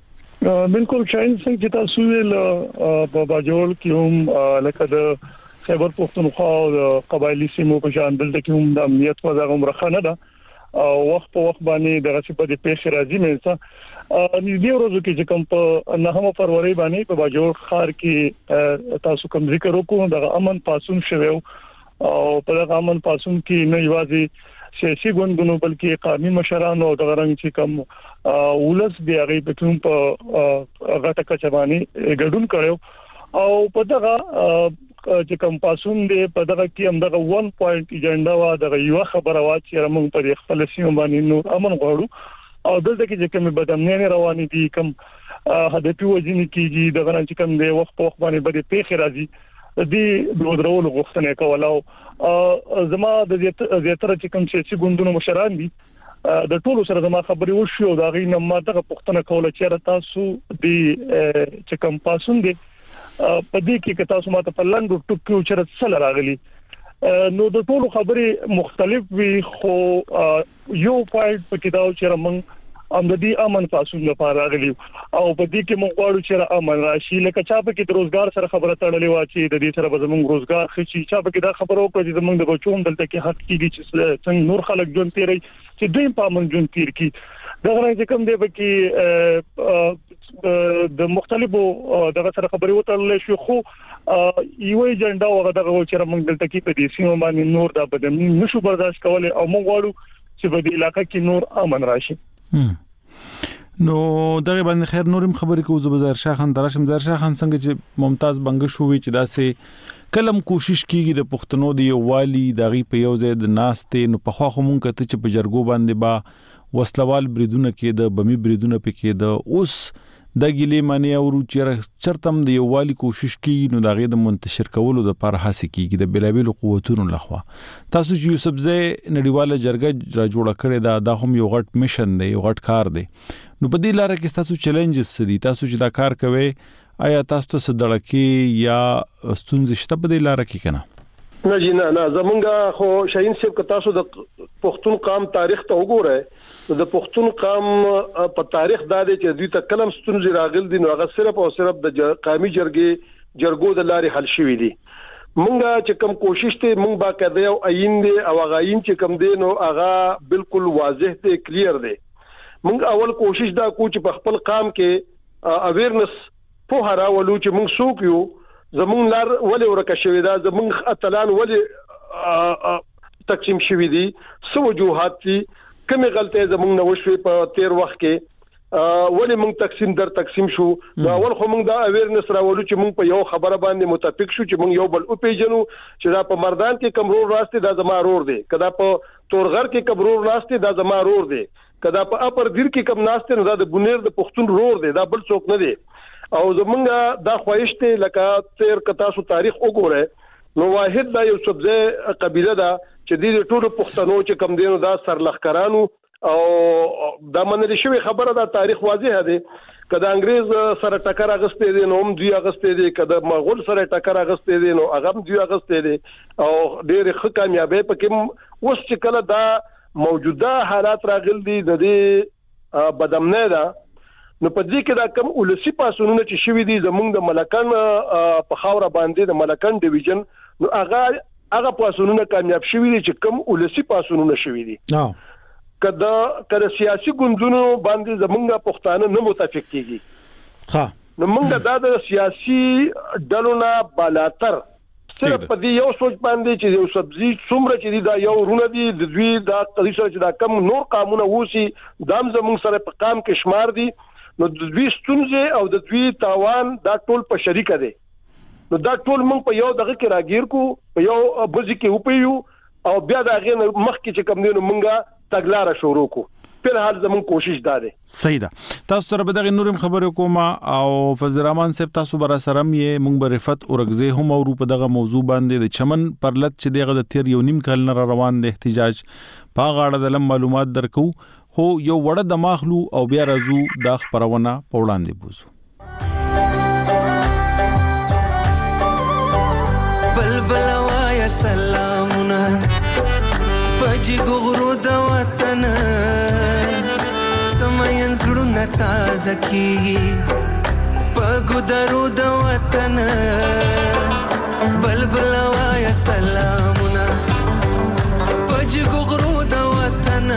دي بالکل شاین څنګه چې تاسو ویل په باجوړ کې هم لکه د خیبر پختونخوا او قبایلی سیمو په شان دلته کې هم د امنیت په ځای عمره نه ده او وخت په وخت باندې دغه څه په دې پیښ راځي مې څه نږدې ورځو کې چې کوم په نهمه فروری باندې په باجوړ ښار کې تاسو کوم ذکر وکړو د امن پاسون شوه او په دغه امن پاسون کې نه یوازې سیاسي ګوندونو بلکې قومي مشرانو او دغه رنګ چې کوم ولس دی هغه په کوم په غټه کچبانی ګډون کړو او په دغه چې کوم پاسون دی په دغه کې هم دغه ون پوینټ ایجنډا وا دغه یو خبره وا چې موږ په خپل سیمه باندې نور امن غواړو او دلته کې چې کوم بدامنۍ روانې دي کوم هدفي وجنې کېږي دغه چې کوم دی وخت په وخت باندې بده پیښ راځي دي دودرول غوښتنه کوله او زما د زیاتره چې کوم سیاسي ګوندونو مشران دي د ټولو سره زما خبرې وشو دا غي نه ما دغه پښتنه کوله چې تاسو دی چې کوم پاسون دی په دې کې که تاسو ماته په لاندو ټکو چرته سره راغلي نو د ټولو خبرې مختلف وي خو یو پوینټ په کې دا چې موږ ام د دې امن پاسون لپاره راغلي او په دې کې موږ غواړو چې امن راشي لکه چا په کې د روزګار سره خبره تړلې و چې د دې سره به زموږ روزګار خشي چا په کې دا خبره وکړه چې زموږ د بچوم دلته کې حق کیږي چې څنګه نور خلک ژوند تیري چې دوی په امن ژوند تیر کی دغه رنګ کوم دی کې د مختلفو دغه سره خبرې وترلې شو خو یو ایجنډا وغه دغه چې موږ دلته کې په دې سیمه باندې نور د بدن نشو برداشت کولای او موږ غواړو چې په دې علاقې کې نور امن راشي نو دغه باندې خیر نورم خبرې کوو زبر شاه خان درشم زر شاه خان څنګه چې ممتاز بنګ شوې چې داسې کلم کوشش کیږي د پښتنو دی والی دغه په یو ځای د ناشته نو په خوا خو مونږ ته چې په جرګو باندې با وسلوال بریدونه کې د بمی بریدونه پکې د اوس د ګلې معنی او چرتم د یووالي کوشش کوي نو دغه د منتشر کولو د لپاره هڅه کیږي د بلابل قوتونو لخوا تاسو چې یوسف زئی نړیواله جرګه را جوړه کړې ده دا هم یو غټ میشن دی یو غټ کار دی نو په دې لار کې تاسو چیلنجز دي تاسو چې دا کار کوي آیا تاسو ته صدړکی یا ستونزې شته په دې لار کې کنه نه جی نه نه زمونږه خو شاهین صاحب که تاسو د پښتون قام تاریخ ته وګورئ د پښتون قام په تاریخ دا دی چې دوی ته کلم ستونزې راغل دي نو هغه صرف او صرف د قومي جرګې جرګو د لارې حل شوی دي مونږه چې کوم کوشش ته مونږ باقاعده یو عین دي او هغه عین چې کوم دي نو هغه بالکل واضح دی کلیر دی مونږ اول کوشش دا کو چې په خپل قام کې اویرنس په هراولو چې مونږ سوق یو زمون لار ولې ورکه شوې ده زمون اتلان ولې تقسیم شوې دي سو وجوهات دي کومه غلطه زمون نه وشوي په تیر وخت کې ولې مونږ تقسیم در تقسیم شو نو اول خو مونږ دا اویرنس راولو چې مونږ په یو خبره باندې متفق شو چې مونږ یو بل او پیژنو چې دا په مردان کې کمرور راسته دا زما رور دی کدا په تورغر کې کمرور راسته دا زما رور دی کدا په اپر دیر کې کم ناشته نه دا د بنیر د پښتون رور دی دا بل څوک نه دی او زمونږه دا خواهش ته لکه تیر کتا سو تاریخ وګوره نو واحد دا یو سبزه قبيله ده چې د ټولو پښتنو چې کم دینو دا سرلخکرانو او دا منل شوی خبره دا تاریخ واضح دی کله انګريز سره ټکر اغستې دي نو هم دوی اغستې دي کله مغول سره ټکر اغستې دي نو هغه هم دوی اغستې دي او ډېر ښه کامیابی پکې اوس چې کله دا موجوده حالات راغلي دي د دې بدامنه ده نو په دې کې دا کم ولسی پاسونونه چې شوي دي زمونږ د ملکان په خاور باندې د ملکان ډیویژن نو هغه هغه پاسونونه کامیاب شوي دي چې کم ولسی پاسونونه شوي دي کدا کله سیاسي ګوندونو باندې زمونږه پښتانه نه متفق کیږي ها نو موږ دا د سیاسي ډلونه بالاتر صرف په دې یو سوچ باندې چې یو سبزي څومره چې دا یو رونه دي د دوی دا قضیه چې دا کم نور قانون ووسی دام زمونږ سره په قام کې شمار دي نو د دوی ستونزې او د دوی تاوان دا ټول په شریک دي نو دا ټول موږ په یو دغه کې راګیر کو په یو بوزي کې وپیو او بیا دا غي مخ کې چې کم دي نو موږ تګلاره شروع کو په حال زمون کوشش داده صحیح ده تاسو سره به دغه نورم خبرې کوم او فضل الرحمن صاحب تاسو بر سره مې مونږ به رفت اورګزه هم او په دغه موضوع باندې د چمن پرلط چې دغه د تیر یو نیم کال نه روان د احتجاج په غاړه د لم معلومات درکو خو یو وړه د ماخلو او بیا راځو د خبرونه په وړاندې بوزو بلبل وایا سلامونه پجی غرو د وطن سمین زړونه تازه کیږي پګو درو د وطن بلبل وایا سلامونه پجی غرو د وطن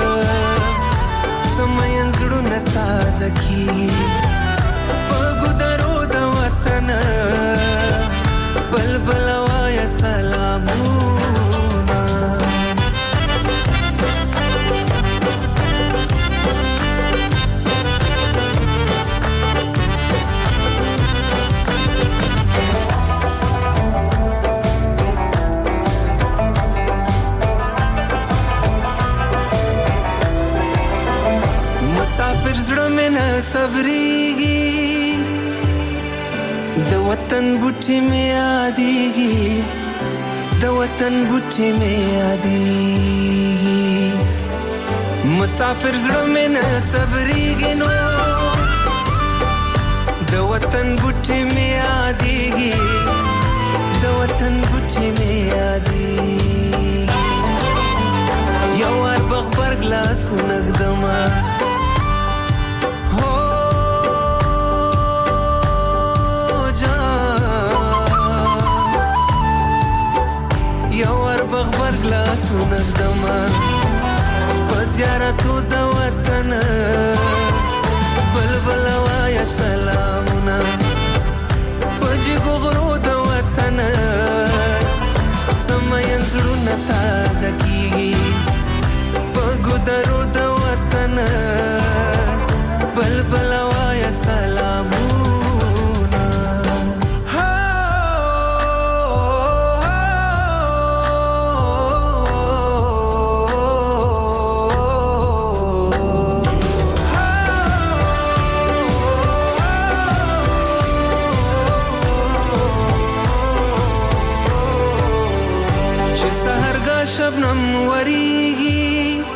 سمین زړونه تازه کیږي پګو درو د وطن بلبل وایا سلامونه مسافر زړه مې نه صبرېږي د وطن بوټي مې یادېږي د وطن بوټي مې یادېږي مسافر زړه مې نه صبرېږي نو د وطن بوټي مې یادېږي د وطن بوټي مې یادېږي یو وار بغبرګ لاسونه ږدمه بغبر گلاسو نگدما بزیارتو دا وطن بلبل وایا سلامونا پجی غغرو دا وطن سمین زړونه تازه کیږي پګو درو دا وطن بلبل وایا سلامونا شبنم وریږي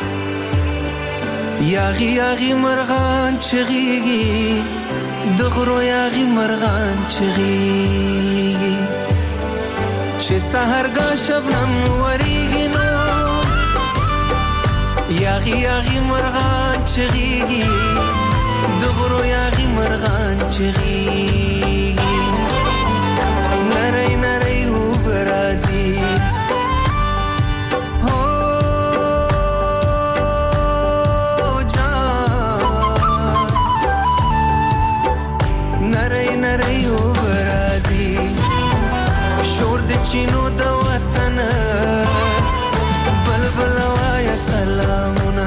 یاغي یاغي مرغان چغيږي دغرو یاغي مرغان چغيږي چې سحرګه شبنم وریږي نو یاغي یاغي مرغان چغيږي دغرو یاغي مرغان چغيږي نری نری وبرازي چینو د وطن بلبل وایا سلامونه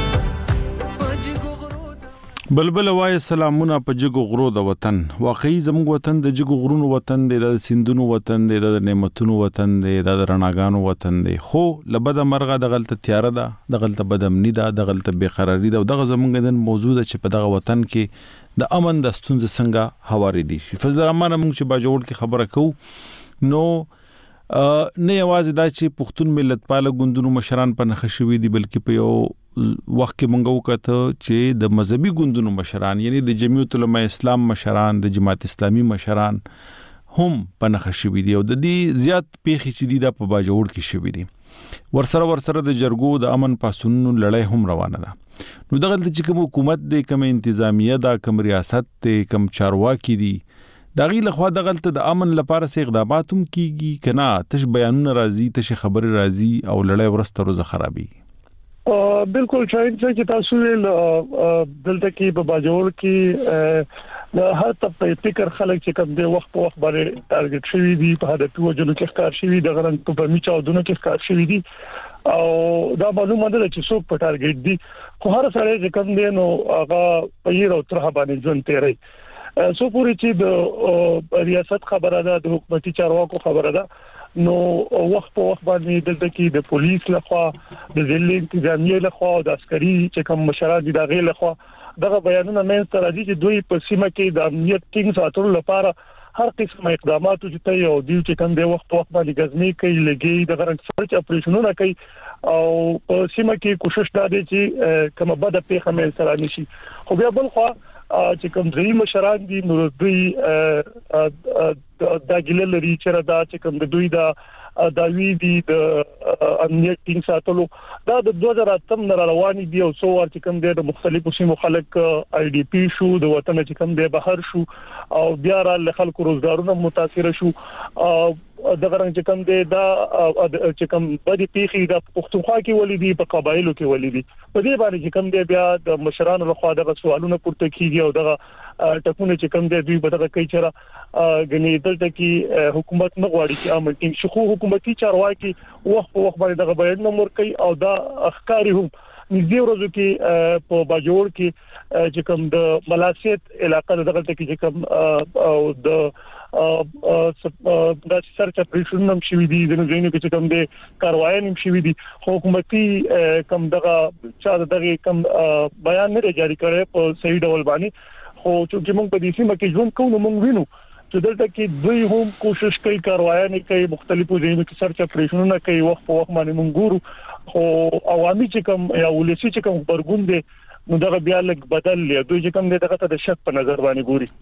بلبل وایا سلامونه په جګو غرو د وطن واقعي زموږ وطن د جګو غرونو وطن دی د سیندونو وطن دی د نعمتونو وطن دی د رڼاګانو وطن دی خو لبد مرغه د غلطه تیار ده د غلطه بدامنی ده د غلطه بیقراری ده دغه زموږ د موضوع ده چې په دغه وطن کې د امن د ستونزې څنګه هواري دي فضل الرحمن موږ چې باجوړ کې خبره کوو نو نه یوازې دا چې پښتون ملت پاله ګوندونو مشران په نخښه شوي دي بلکې په یو وخت کې مونږ وکړو چې د مذهبي ګوندونو مشران یعنی د جمعیت العلماء اسلام مشران د جماعت اسلامي مشران هم په نخښه شوي دي او د دې زیات پیښې چې دي دا په باجوړ کې شوي دي ورسره ورسره د جرګو د امن پاسونو لړۍ هم روانه ده نو دغه چې کوم حکومت دی کوم انتظامیه دا کوم ریاست دی کوم چارواکي دي دغه لخوا دغه د امن لپاره سي اقدامات هم کیږي کنه تش بیانونه راځي تش خبر راځي او لړۍ ورسته روزه خرابي بالکل شاید چې تاسو دلته کې په باجوړ کې د هر طبقه فکر خلک چې کوم د وخت په وخت باندې ټارګټ شوی دي په هدف وجلو کې ښکار شوی د غرن په میچا ودونه کې ښکار شوی دي او دا معلومه ده چې څوک په ټارګټ دي خو هر سره چې کوم دی نو هغه په یو تر باندې ځون تیری سو پوری چې د ریاست خبره ده د حکومتي چارواکو خبره ده نو وخت په وخت باندې دلته کې د پولیس لخوا د ځل انتظامیه لخوا د عسکري چې کوم مشران دي دغه لخوا دغه بیانونه مې تر دې چې دوی په سیمه کې د امنیت ټینګ ساتلو لپاره هر قسم اقدامات چې ته یو دی چې کوم د وخت په وخت باندې غزنی کوي لګي د غرنګ سرچ اپریشنونه کوي او په سیمه کې کوشش دا دی چې کومه بده پیښه مې سره نشي خو بیا بل خو چې کوم ځای مشران دي نو دوی دا ګیله لري چې دا چې کوم د دوی دا داوی دي د امنیت ټینګ ساتلو دا د دوه زره اتم نه رواني دي او څو ور چې کوم د مختلفو سیمو خلک آی ډی پی شو د وطن چې کوم د بهر شو او بیا را خلکو روزګارونه متاثر شو د غرنګ چې کوم د دا چې کوم بدی پیخي د پښتونخوا کې ولیدي په قبایلو کې ولیدي په دې باندې چې کوم د بیا د مشرانو لخوا د سوالونه پورته کیږي او دغه ټکونه چې کوم د دوی بدغه کوي چې غني دلته کې حکومت نه غواړي چې امن ټینګ شي خو حکومتي چارواکي وخت په وخت باندې دغه بیان نمبر کوي او دا اخکاری هم نږدې ورځو کې په باجوړ کې چې کوم د ملاسیت علاقې دغه ته کې چې کوم او د د سرچ اپریشن هم شوی دي د نوځینو کې چې کوم د کاروایي هم شوی دي حکومتي کوم دغه چا دغه کوم بیان نه جاری کړي په صحیح ډول باندې خو چې موږ په دې سیمه کې ژوند کوو موږ وینو چې دلته کې دوی هم کوشش کوي کاروایي نه کوي مختلفو ځایونو کې سرچ اپریشنونه کوي وخت په وخت باندې موږ ګورو خو عوامي چې کوم یا ولسی چې کوم برګون دي نو دغه بیا لګ بدل لري دوی چې کوم دغه ته د شک په نظر باندې ګوري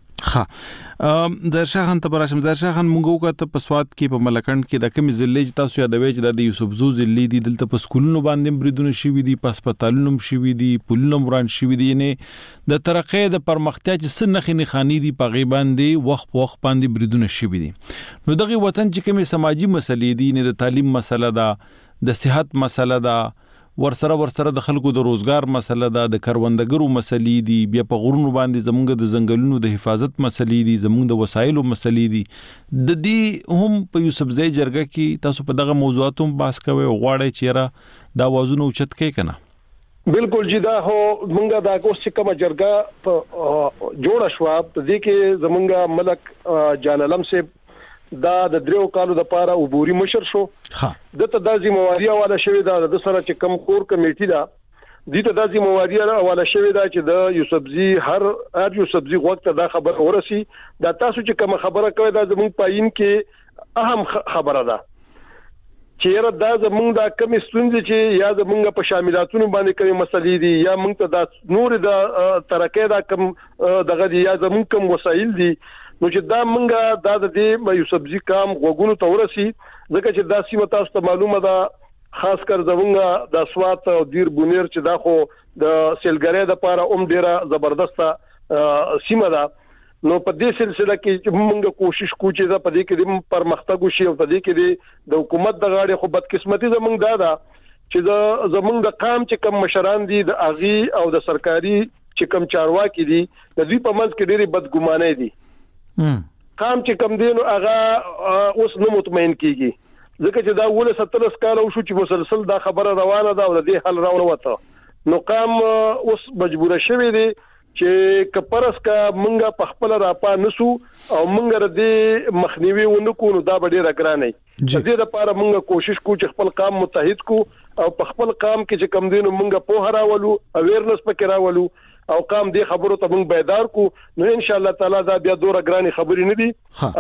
ها درشاهن ته براشم درشاهن موږ وکړه په سواد کې په ملکند کې د کوم ضلع تاسو یادوي چې د یوسف زو ضلع دي دلته په سکولونو باندې بریدونه شوي دي په هسپتالونو شوي دي پلونو مران شوي دي نه د ترقې د پرمختیا چې سنخې نه خاني دي په غیبان دي وخت په وخت باندې بریدونه شوي دي نو دغه وطن چې کومه سماجی مسلې دي نه د تعلیم مسله ده د صحت مسله ده ورسره ورسره د خلکو د روزګار مسله ده د کروندګرو مسلې دي بیا په غرونو باندې زمونږ د ځنګلونو د حفاظت مسلې دي زمونږ د وسایلو مسلې دي د دې هم په یوسف زئی جرګه کې تاسو په دغه موضوعاتو باس کوي غواړئ چې را دا وازونه اوچت کې کنه بالکل جی دا هو مونږه دا کوم چې کومه جرګه جوړه شو په دې کې زمونږ ملک جان علم سے دا د دریو کالو د پاره عبوري مشر شو ها دته د ذمہواری حواله شوی دا د سره چې کم کور کمیټي دا دته د ذمہواری حواله شوی دا چې د یوسف زئی هر هر یوسف زئی وخت دا خبر ورسی دا تاسو چې کوم خبره کوي دا زموږ پاین کې اهم خبره ده چیرې دا زموږ د کم ستونزې چې یا زموږ په شاملاتونو باندې کوي مسلې دي یا موږ ته د نور د ترکه دا کم دغه یا زموږ کم وسایل دي نو چې دا منګه دا د دې یوسف زئی کام غوګونو تورسي ځکه چې دا سیمه تاسو ته معلومه ده خاص کر زمونږه د سوات او دیر بونیر چې دا خو د سیلګری د پاره اوم ډیره زبردسته سیمه ده نو په دې سلسله کې موږ کوشش کوو چې دا په دې کې د پرمختګ وشي او په دې کې د حکومت د غاړې خو بدقسمتي زمونږ دا ده چې د زمونږ د قام چې کم مشران دي د اغي او د سرکاري چې کم چارواکي دي د دې په منځ کې ډېری بدګمانه دي قام چې کم دینو هغه اوس نو مطمئن کیږي ځکه چې دا ول ستلس کال او شو چې مسلسل دا خبره روانه ده او د دې حل راوړ وته نو قام اوس مجبور شوی دی چې کپرس کا مونږه په خپل راپا نسو او مونږ ردی مخنیوي ونکو نو دا ډیره ګرانه د دې لپاره مونږه کوشش کوو چې خپل قام متحد کو او په خپل قام کې چې کم دینو مونږه په هراولو اویرنس پکې راولو او قام دې خبرو ته موږ بیدار کو نو ان شاء الله تعالی دا بیا دوره ګرانی خبرې نه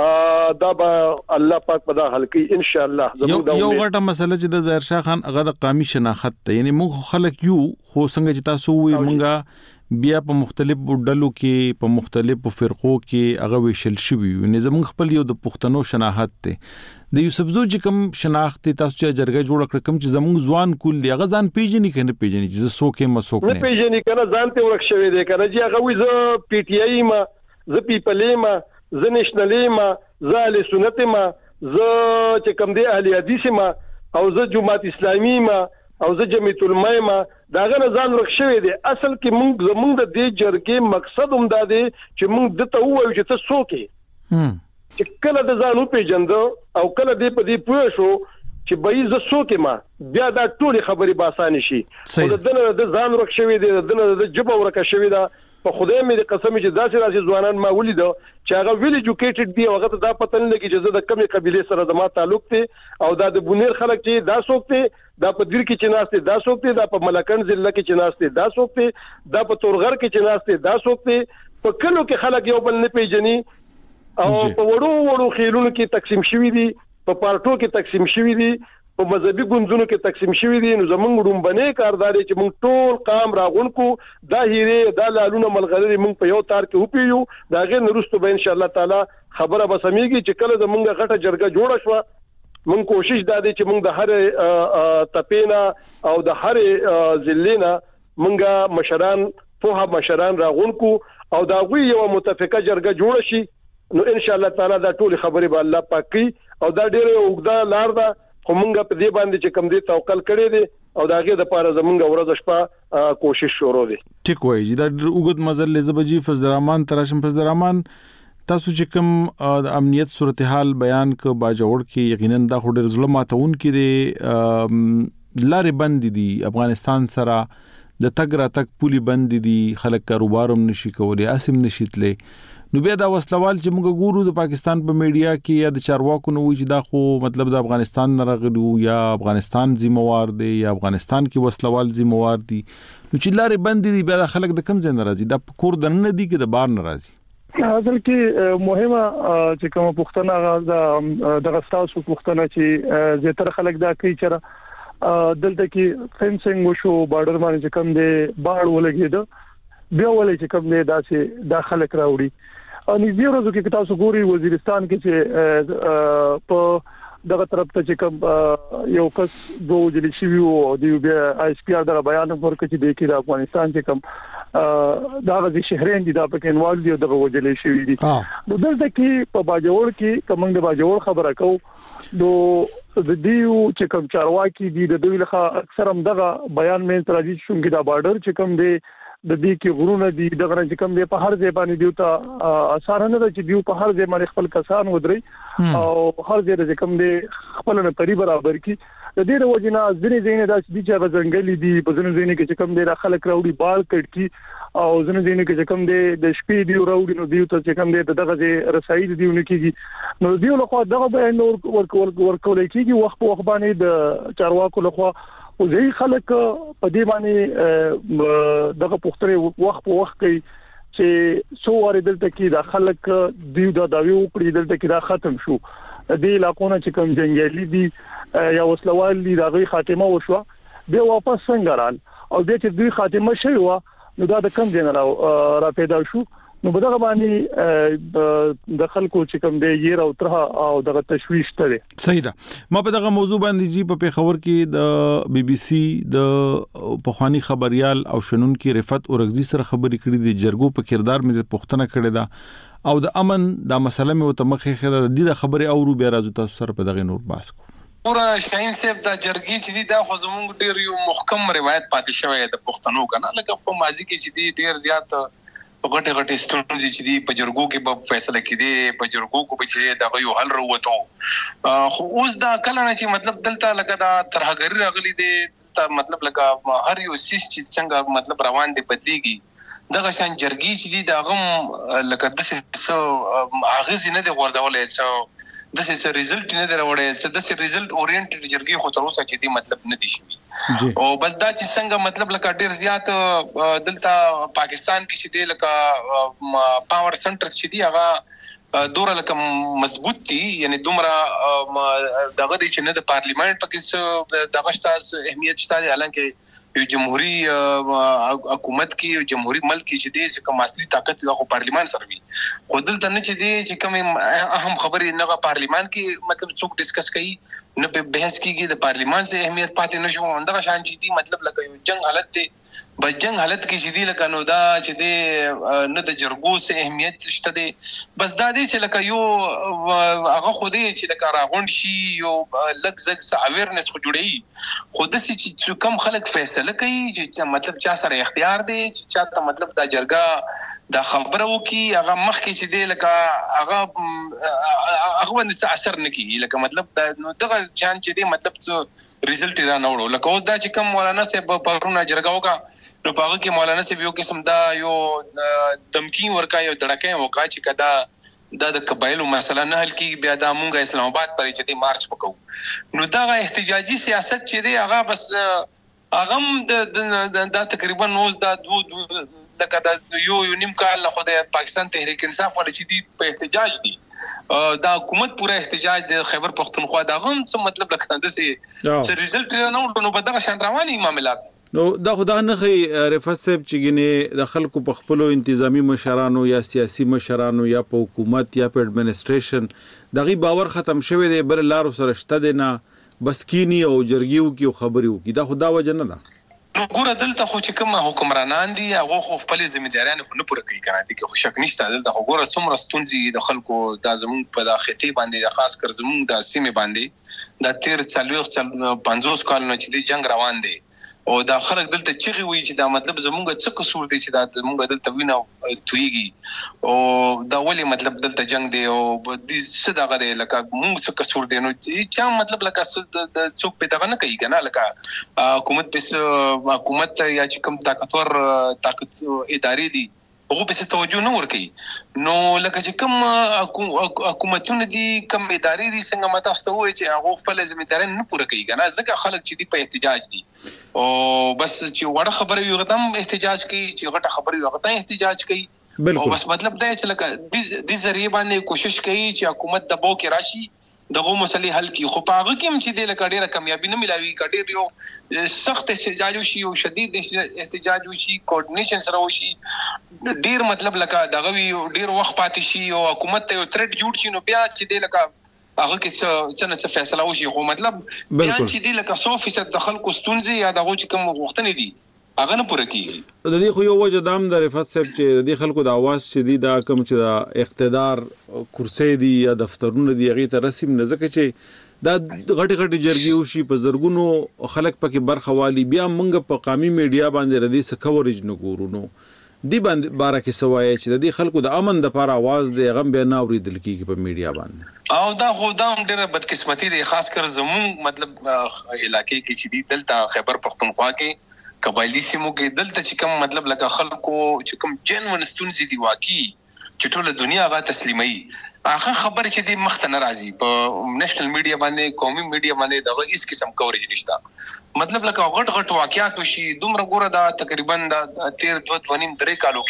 دي دا به الله پاک په دا حل کوي ان شاء الله. یو یو غټه مسله چې د ظاهر شاه خان هغه د قومي شناخت ته یعنی موږ خلک یو خو څنګه چې تاسو وی موږ بیا په مختلفو ډلو کې په مختلفو فرقو کې هغه ویشل شوی یو زموږ خپل یو د پښتنو شناخت ته د یوسفزو چې کوم شناخت تاسو چې جرګه جوړ کړ کوم چې زموږ ځوان کول دی هغه ځان پیژني کنه پیژني چې څوک یې مسوک نه پیژني کنه ځان ته ورک شوی دی کنه چې هغه وی ز پی ټی آی ما ز پیپلې ما ز نېشنلې ما ز اهل سنت ما ز چې کوم دی اهل حدیث ما او ز جماعت اسلامي ما او ز جمعیت العلماء ما داغه نه ځان ورک شوی دی. اصل کې موږ زموږ د دې جرګې مقصد هم دا دی چې موږ د ته وایو چې ته څوک یې چې کله د ځانو پیژندو او کله دې په دې پوه شو چې به یې ز څوک ما بیا دا ټول خبرې به اسانه شي. او د دنه د ځان ورک شوی دی د دنه د جبه ورک شوی دا په خدای مې د قسم چې داسې راسي ځوانان ما ولید چې هغه ویل ایجوکیټډ دی هغه ته دا پته نه لګي چې زه د کومې قبيله سره د ما تعلق دی او دا د بونیر خلک چې دا څوک دی دا په دیر کې چې ناشته دا څوک دی دا په ملکن ضلع کې چې ناشته دا څوک دی دا په تورغر کې چې ناشته دا څوک دی په کلو کې خلک یو بل نه پیژني او په وړو وړو خیلونو کې تقسیم شوی دي په پارټو کې تقسیم شوی دي په مذهبي ګوندونو کې تقسیم شوی دي. نو زمونږ رومبنه کارداري چې مونږ ټول قام راغون کو دا هیره دا لالونه ملغلري مونږ په یو تار کې وپیو دا غیر نرستو به ان شاء الله تعالی خبره به سميږي چې کله زمونږ غټه جرګه جوړه شو مونږ کوشش دا دي چې مونږ د هر تپینا او د هر ضلعینا مونږه مشران په مشران راغون کو او دا غوي یو متفقه جرګه جوړ شي نو ان شاء الله تعالی دا ټول خبره به الله پاک کوي او دا ډیره وګدا لار ده خو مونږ په دې باندې چې کم دي توکل کړی دي او داګه د پاره زمونږ ورځ شپه کوشش شروع دي. ټیک وایي دا وګد مزل لزبجی فضل الرحمن تراشم فضل الرحمن تاسو چې کوم د امنیت صورتحال بیان ک باجوړ کې یقینا دا خو ډېر ظلماتون کې دي لارې بند دي افغانستان سره د تګ را تک پولی بند دي خلک کاروباروم نشي کولای اسیم نشیتلې نو بیا دا وسلوال چې موږ ګورو د پاکستان په میډیا کې یا د چارواکو نو چې دا خو مطلب د افغانستان نه راغلو یا افغانستان ذمہوار دی یا افغانستان کې وسلوال ذمہوار دي نو چې لارې بند دي بیا خلک د کم ځای ناراضي دا کور د نه دي کې د بار ناراضي. اصل کې مهمه چې کوم پښتنه غا د غستاسو پښتنه چې زیاتره خلک دا کوي چې دلته کې فنسینګ وشو بارډر باندې کوم دی باړ ولګید بیا ولې چې کوم دی دا چې دا خلک راوړي ان دې ورځو کې تاسو ګوري وزیرستان کې چې په دغه طرف ته چې کوم یو کس دوه جلی شي وو د یو بیا اس پی ار دغه بیان ورکړي چې د کې د افغانستان چې کوم دا غزي شهرین دي دا په انوال دي دغه وجلی شي دي نو دلته کې په باجوړ کې کوم د باجوړ خبره کو نو د دیو چې کوم چارواکي دي د دوی له اکثر هم دغه بیان مې تراجي شوم کې دا بارډر چې کوم دی د دې کې غرونه دي دغه چې کوم دی په هر ځای باندې دیو ته اثر نه ده چې دیو په هر ځای باندې خپل کسان ودري او هر ځای چې کوم دی خپل نه قریب برابر کی د دې د وجنه ځینې ځینې د چې غزنګلي دي په ځینې ځینې کې چې کوم دی خلک راوړي بال کټ کی او ځینې ځینې کې چې کوم دی د شپې دی راوړي نو دیو ته چې کوم دی دغه رسایي دیو نه کیږي نو دیو له خوا دغه بیان ورکول ورکول کیږي وخت په وخت باندې د چارواکو له خوا او ځای خلک په دې باندې دغه پوښتنه وخت په وخت کوي چې سو ور دلته کې د خلک دیو د داوی وکړي دلته کې دا ختم شو د علاقونو چې کوم جنگیالي دي یا وسلوال دي دغه خاتمه وشو به واپس څنګه رال او د چې دوی خاتمه شوی و نو دا د کم دین را پیدا شو نو په دغه باندې د خلکو چې کوم دی یې او تر او دغه تشويش ته صحیح ده. ما په دغه موضوع باندې جی په خبر کې د بي بي سي د پخوانی خبريال او شنونکو رفعت اورغزي سره خبرې کړې دي جرګو په کردار مې پښتنه کړې ده او د امن د مسله مې وته مخې خې د خبرې اورو بیا راځو تاسو سره په دغه نور باس کو پورا شاهین صاحب دا جرګي چې دی دا خو زموږ ډیر یو محکم روایت پاتې شوی د پښتنو کنه لکه په ماضي کې چې دی ډیر زیات په غټه غټه ستونزې چې دی په جرګو کې به فیصله کړي په جرګو کو به چې دا یو حل وروته خو اوس دا کله نه چې مطلب دلته لکه دا ترهګری راغلي دی مطلب لکه هر یو سیس چې څنګه مطلب روان دی بدلیږي دغه شان جرګي چې دی دا غم لکه د څه اغاز نه دی ورډولې څه د څه ریزلټ نه دی راوړی څه د څه ریزلټ اورینټډ جرګي خو تر اوسه چې دی مطلب نه دی شي او بس دا چې څنګه مطلب لکه ډیر زیات دلته پاکستان کې چې دی لکه پاور سنټر چې دی هغه دوره لکه مضبوط دي یعنی دومره دغه دي چې نه د پارلیمنت پکې دغه شتاس اهمیت شته حالانکه یو جمهوریت حکومت کې جمهوریت ملک کې چې دی چې کوم اصلي طاقت یو پارلیمان سره وي خو دلته نه چې دی چې کوم اهم خبرې نه پارلیمان کې مطلب څوک ډیسکس کوي نه په بحث کېږي د پارلیمان سره اهمیت پاتې نشو اندغه شان چې دی مطلب لکه یو جنگ حالت دی بس جنگ حالت کې چې دی لکه نو دا چې دی نه د جرګو سره اهمیت شته دی بس دا دی چې لکه یو هغه خو دی چې لکه راغونډ شي یو لږ زګ اویرنس خو جوړي خو د چې کم خلک فیصله کوي چې مطلب چا سره اختیار دی چې چا ته مطلب دا جرګه دا خبره وکي هغه مخ کې چې دی لکه هغه هغه باندې اثر نه کوي لکه مطلب دا نو دغه جان چې دی مطلب څه ریزلټ را نه وړو لکه اوس دا چې کوم مولانا صاحب پرونه جرګه وکا نو پاغه کې مولانا صاحب یو قسم دا یو دمکی ورکا یو دړکې وکا چې کدا دا د قبایلو مسله نه حل کیږي بیا د مونږه اسلام آباد پرې چې دی مارچ وکړو نو دا احتجاجي سیاست چې دی هغه بس هغه د تقریبا نوز دا د کدا یو یو نیم کال خو د پاکستان تحریک انصاف ول چې دی په احتجاج دی دا حکومت پورا احتجاج د خیبر پختونخوا دا هم څه مطلب لکه د څه ریزلټ نه نو بدغه شان رواني معاملات نو دا خدا نه خي رفعت صاحب چې ګنې د خلکو په خپل انتظامی مشرانو یا سیاسي مشرانو یا په حکومت یا په اډمنسټریشن دغه باور ختم شوی دی بل لارو سره شته دی نه بس کینی او جرګیو کې خبريو کې دا خدا وجه نه ده ګوره دلته خو چې کوم حکمرانان دي هغه خو خپل ځمېداريان خو نه پوره کوي کنه دي خو شک نشته دلته خو ګوره څومره ستونزې د خلکو د زمون په د خطي باندې خاص کر زمون د سیمه باندې د تیر څلويخ پنځوس کال نه چې جنگ روان دي او دا خلک دلته چغي وي چې دا مطلب زمونږ څه قصور دي چې دا زمونږ دلته وینه تويږي او دا ولې مطلب دلته جنگ دی او د څه دغه دی لکه موږ څه قصور دي نو چې مطلب لکه د څوک په دغه نه کوي کنه لکه حکومت په حکومت یا چې کوم طاقتور طاقت ادارې دي هغه په څه توجه نه ورکي نو لکه چې کوم حکومتونه دي کوم ادارې دي څنګه ماته ستوي چې هغه خپل ځمېداري نه پوره کوي کنه ځکه خلک چې دی په احتجاج دي او بس چې وړه خبره یو غتم احتجاج کوي چې غټه خبره یو غتم احتجاج کوي او بس مطلب دا چې لکه د ذریعہ باندې کوشش کوي چې حکومت دباو کې راشي دغه مسلې حل کی خو پاغه کې چې د لکه ډیره کامیابی نه ملاوي کډیر یو سخت احتجاج وشي او شدید احتجاج وشي کوارډینیشن سره وشي ډیر مطلب لکه دغه ډیر وخت پاتې شي او حکومت ته یو تھریټ جوړ شي نو بیا چې د لکه هغه کې څه څه فیصله وشي خو مطلب بیا چې د لکه سو فیصد د خلکو ستونزې یا دغه چې کوم وختونه دي هغه نه پوره کیږي د دې خو یو وجه دام د رفعت صاحب چې د خلکو د आवाज چې دی دا کوم چې د اقتدار کرسي دی یا دفترونه دی هغه ته رسم نه ځکه چې دا غټي غټي جرګي وشي په زرګونو خلک پکې برخه والی بیا موږ په قومي میډیا باندې ردی څه کوریج نه ګورو نو دی باندې بارا کې سوای چې د دې خلکو د امن د لپاره आवाज دی غم به نه اوریدل کیږي په میډیا باندې او دا خو دا ډېر بدقسمتي دی خاص کر زمون مطلب علاقې کې چې دی دلته خیبر پختونخوا کې قبایلی سیمو کې دلته چې کوم مطلب لکه خلکو چې کوم جنون ستونزې دی واقعي چې ټول دنیا غا تسلیمي هغه خبر چې د مخ ته ناراضي په نېشنل میډیا باندې قومي میډیا باندې دغه هیڅ قسم کوریج نشته مطلب لکه غټ غټ واقعیات وشي دومره ګوره دا تقریبا د تیر دوه ونیم درې کالو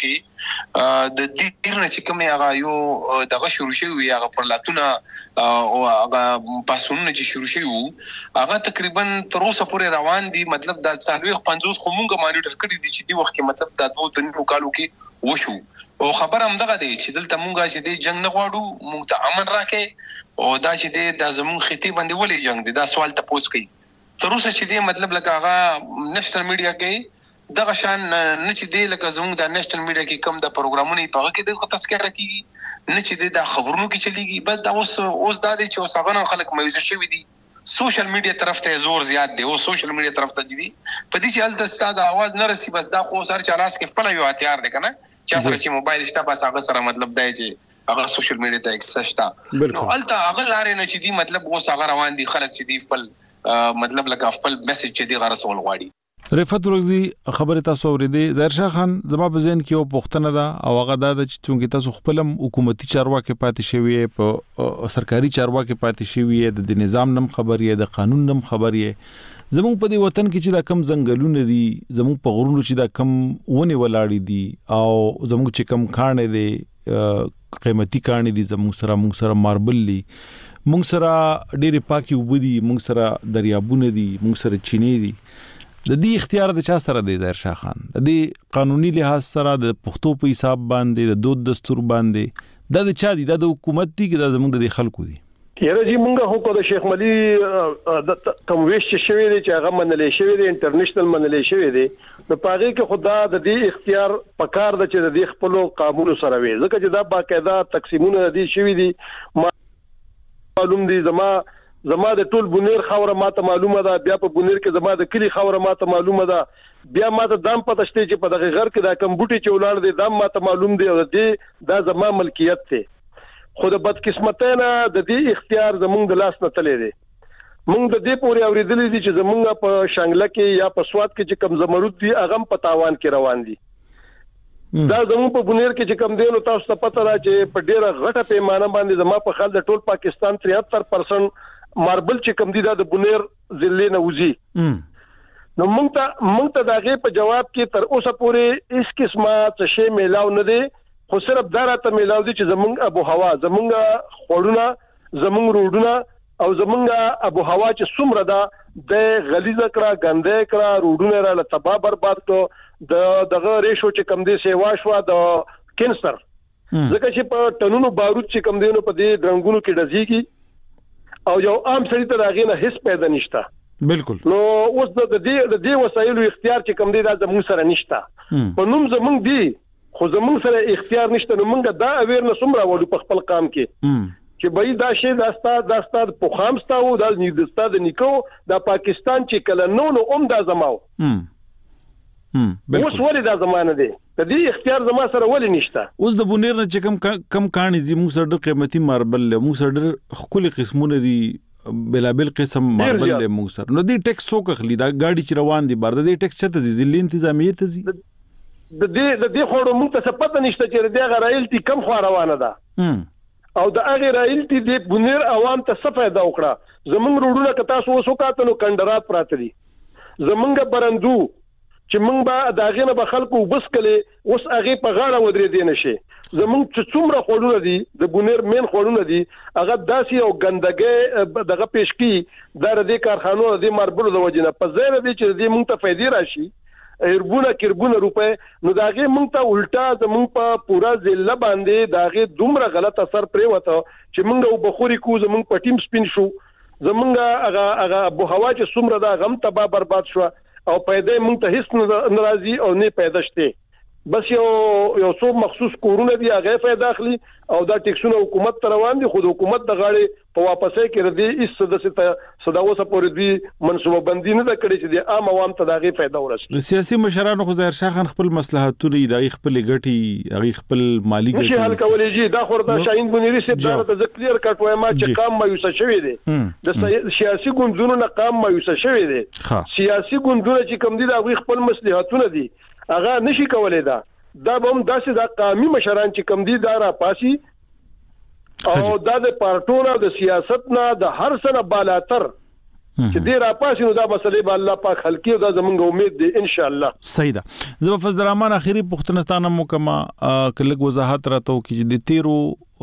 کې د دې نه چې کوم هغه یو دغه شروع شوی هغه پرلاتونه او هغه پاسونه چې شروع شوی هغه تقریبا تر اوسه پورې روان دي مطلب د څلويخ پنځوس خو مونږه مانیټر کړی دي چې دی وخت کې مطلب د دوه ونیم کالو کې وشو او خبر هم دغه دی چې دلته مونږه چې د جنگ نه غواړو مونږ ته امن راکې او دا چې د زمون خطي باندې ولې جنگ دي دا سوال ته پوښ کوي تر اوسه چې دی مطلب لکه هغه نېشنل میډیا کې دغه شان نه چې دی لکه زموږ د نېشنل میډیا کې کم د پروګرامونو په هغه کې د تذکرہ کیږي نه چې د خبرونو کې چلیږي بس دا اوس اوس دا دی چې اوس هغه خلک مایوس شوي دي سوشل میډیا طرف ته زور زیات دی او سوشل میډیا طرف ته دي په دې چې هلته ستاسو आवाज نه رسي بس دا خو سر چالاس کې خپل یو هتیار دی کنه چې هغه چې موبایل شته بس هغه سره مطلب دی چې هغه سوشل میډیا ته اکسس شته نو هلته هغه لارې نه چې دی مطلب اوس هغه روان دي خلک چې دی خپل مطلب لکه خپل میسج چې دی غرسول غواړي رفعت ورغزي خبره تاسو ورېدې ظاهر شاه خان زما په ذهن کې یو پوښتنه ده او هغه دا ده چې څنګه تاسو خپل حکومتي چارواکي پاتې شوی په سرکاري چارواکي پاتې شوی د نظام نم خبرې د قانون نم خبرې زموږ په دې وطن کې چې دا کم ځنګلونه دي زموږ په غرونو چې دا کم ونه ولاړې دي او زموږ چې کم کانې دي قیمتي کانې دي زموږ سره موږ سره ماربل دي موږ سره ډېرې پاکي اوبه دي موږ سره دریابونه دي موږ سره چینې دي د دې اختیار د چا سره دی ظاهر شاه خان د دې قانوني لحاظ سره د پښتو په حساب باندې د دود دستور باندې دا د چا دی دا د حکومت دی که دا زموږ د خلکو دی یاره جی مونږه هو کو د شیخ ملي د کوم ویش شوی دی چې هغه منلې شوی دی انټرنیشنل منلې شوی دی نو پاره کې خدا د دې اختیار پکار د چې د دې خپل قانون سره وي ځکه چې دا باقاعده تقسیمونه دي شوی دي معلوم دي زما زما د ټول بونیر خوره ماته معلومه ده بیا په بونیر کې زما د کلی خوره ماته معلومه ده بیا ماته دام پته شته چې په دغه غر کې دا کم بوټي چې ولاړ دي دام ماته معلوم دی او دې دا زما ملکیت دی خو د بدقسمتۍ نه د دې اختیار زمونږ د لاس نه تللی دی مونږ د دې پورې اورېدلې دي چې زمونږ په شانګله کې یا په سواد کې چې کم زمرود دي هغه په تاوان کې روان دي دا زموږ په بونیر کې چې کم دی نو تاسو ته پته را چې په ډیره غټه پیمانه باندې زما په خیال د ټول پاکستان تریهتر پرسنټ ماربل چې کم دي دا د بونیر ضلع نه وځي نو مونږ ته مونږ ته داغه په جواب کې تر اوسه پورې اس قسمه څه شی میلاو نه دي خو صرف دا راته میلاو دي چې زمونږ ابو هوا زمونږ خورونه زمونږ روډونه او زمونږ ابو هوا چې څومره ده د غلیظه کړه ګنده کړه روډونه را لتبا برباد کړه د دغه ریشو چې کم دي سیوا شو د کینسر ځکه چې په ټنونو بارود چې کم دي نو په دې درنګونو کې ډزيږي او یو عام سړی ته راغی نه هیڅ پیدا نشته بالکل نو اوس د دې د دې وسایلو اختیار چې کم دی دا زموږ سره نشته په نوم زموږ دی خو زموږ سره اختیار نشته نو موږ دا اویرنس هم راوړو په خپل قام کې چې بای دا شی دا ستاد دا ستاد په خامستا وو دا د ستاد نیکو دا پاکستان چې کله نو نو هم دا زماو هم اوس ولې دا زمانه دی د دې اختیار زما سره ولې نشته اوس د بونیر نه چې کم کم کاني دي موږ سره قیمتي ماربل له موږ سره خپل قسمونه دي بلابل قسم ماربل له موږ سره نو دې ټیکس څوک اخلي دا گاډي چې روان دي بار د دې ټیکس چته ځلې انتظامیه ته زی د دې د دې خورو موږ ته پته نشته چې د غرایلتي کم خو روانه ده او د هغه رایلتي د بونیر عوام ته څه فائدہ وکړه زمونږ روډونه کتا سو سو کاتلو کندرات پراته دي زمونږ برندو چې موږ به داغه نه به خلکو بس کړي اوس هغه په غاړه ودرې دي نشي زموږ چې څومره خورونه دي د بونیر مین خورونه دي هغه داسي او ګندګي دغه پېشکی د دې کارخانو د ماربل د وجنه په ځای دي چې دې موږ ته فائدې راشي اربونه کربونه روپے نو داغه موږ ته الټا زموږ په پورا ضلع باندې داغه دومره غلط اثر پرې وته چې موږ وبخوري کو زموږ په ټیم سپین شو زموږ هغه هغه ابو هوا چې څومره دا غم تبا برباد شو او پیدا مونږ ته هیڅ ناراضي او نه پیدا شته بس یو یو څو مخصوص کورونه دی هغه پیدا اخلي او دا ټیکسونه حکومت ته روان دي خو حکومت د غاړي په واپسې کې ردی اس سدسه صداوسه پورې دی منصوبه بندي نه کړي چې د عام عوام ته دغه پیدا ورسي سیاسي مشرانو خو ظاهر شاه خان خپل مصلحتونه د خپل ګټي هغه خپل مالی ګټي نشي حل کولای جی دا خو د شاهین بنيري سي دا د کلیر کټ وای ما چې قام مایوس شوی دی د سیاسي ګوندونو نه قام مایوس شوی دی سیاسي ګوندونه چې کوم دي دا خپل مصلحتونه دي هغه نشي کولای دا دا هم داسې دا قومي مشران چې کم دي دا را پاسي او دا د پارټونو د سیاست نه د هر سنه بالاتر چې دی را پاسي نو دا مسلې به الله پاک حل کړي دا زموږ امید دی ان شاء الله صحیح ده زه فضل الرحمن اخیری پښتنه تانه مکما کله وضاحت راته چې د تیرو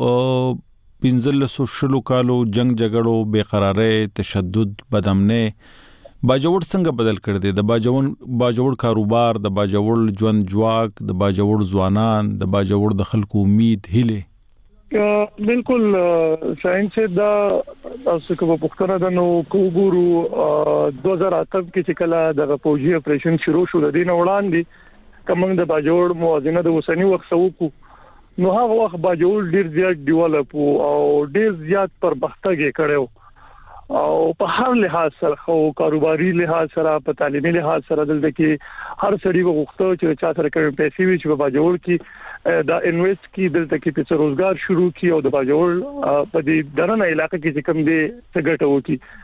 پنځل سو شلو کالو جنگ جګړو بے قرارۍ تشدد بدامنۍ باجوړ څنګه بدل کړ دي د باجوړ باجوړ کاروبار د باجوړ ژوند جواک د باجوړ ځوانان د باجوړ د خلکو امید هله بالکل ساينس دا تاسو کوم پښتنه د نو کوګورو دوه هزار اته کې چې کله د پوجي اپریشن شروع شو د دین وړاندې کوم د باجوړ موازنه د وسنی وخت سوکو نو هغه وخت باجوړ ډیر زیات ډیولپ او ډیر زیات پرمختګ کړو او په هر لحاظ سره خو کاروباري لحاظ سره په تعلیمي لحاظ سره دلته کې هر سړي وغوښتو چې چا سره کوم پیسې وي چې په باجوړ کې دا انویسټ کی دلته کې په روزګار شروع کی او د باجوړ په دې درنه علاقې کې کوم دي څنګه ټو کی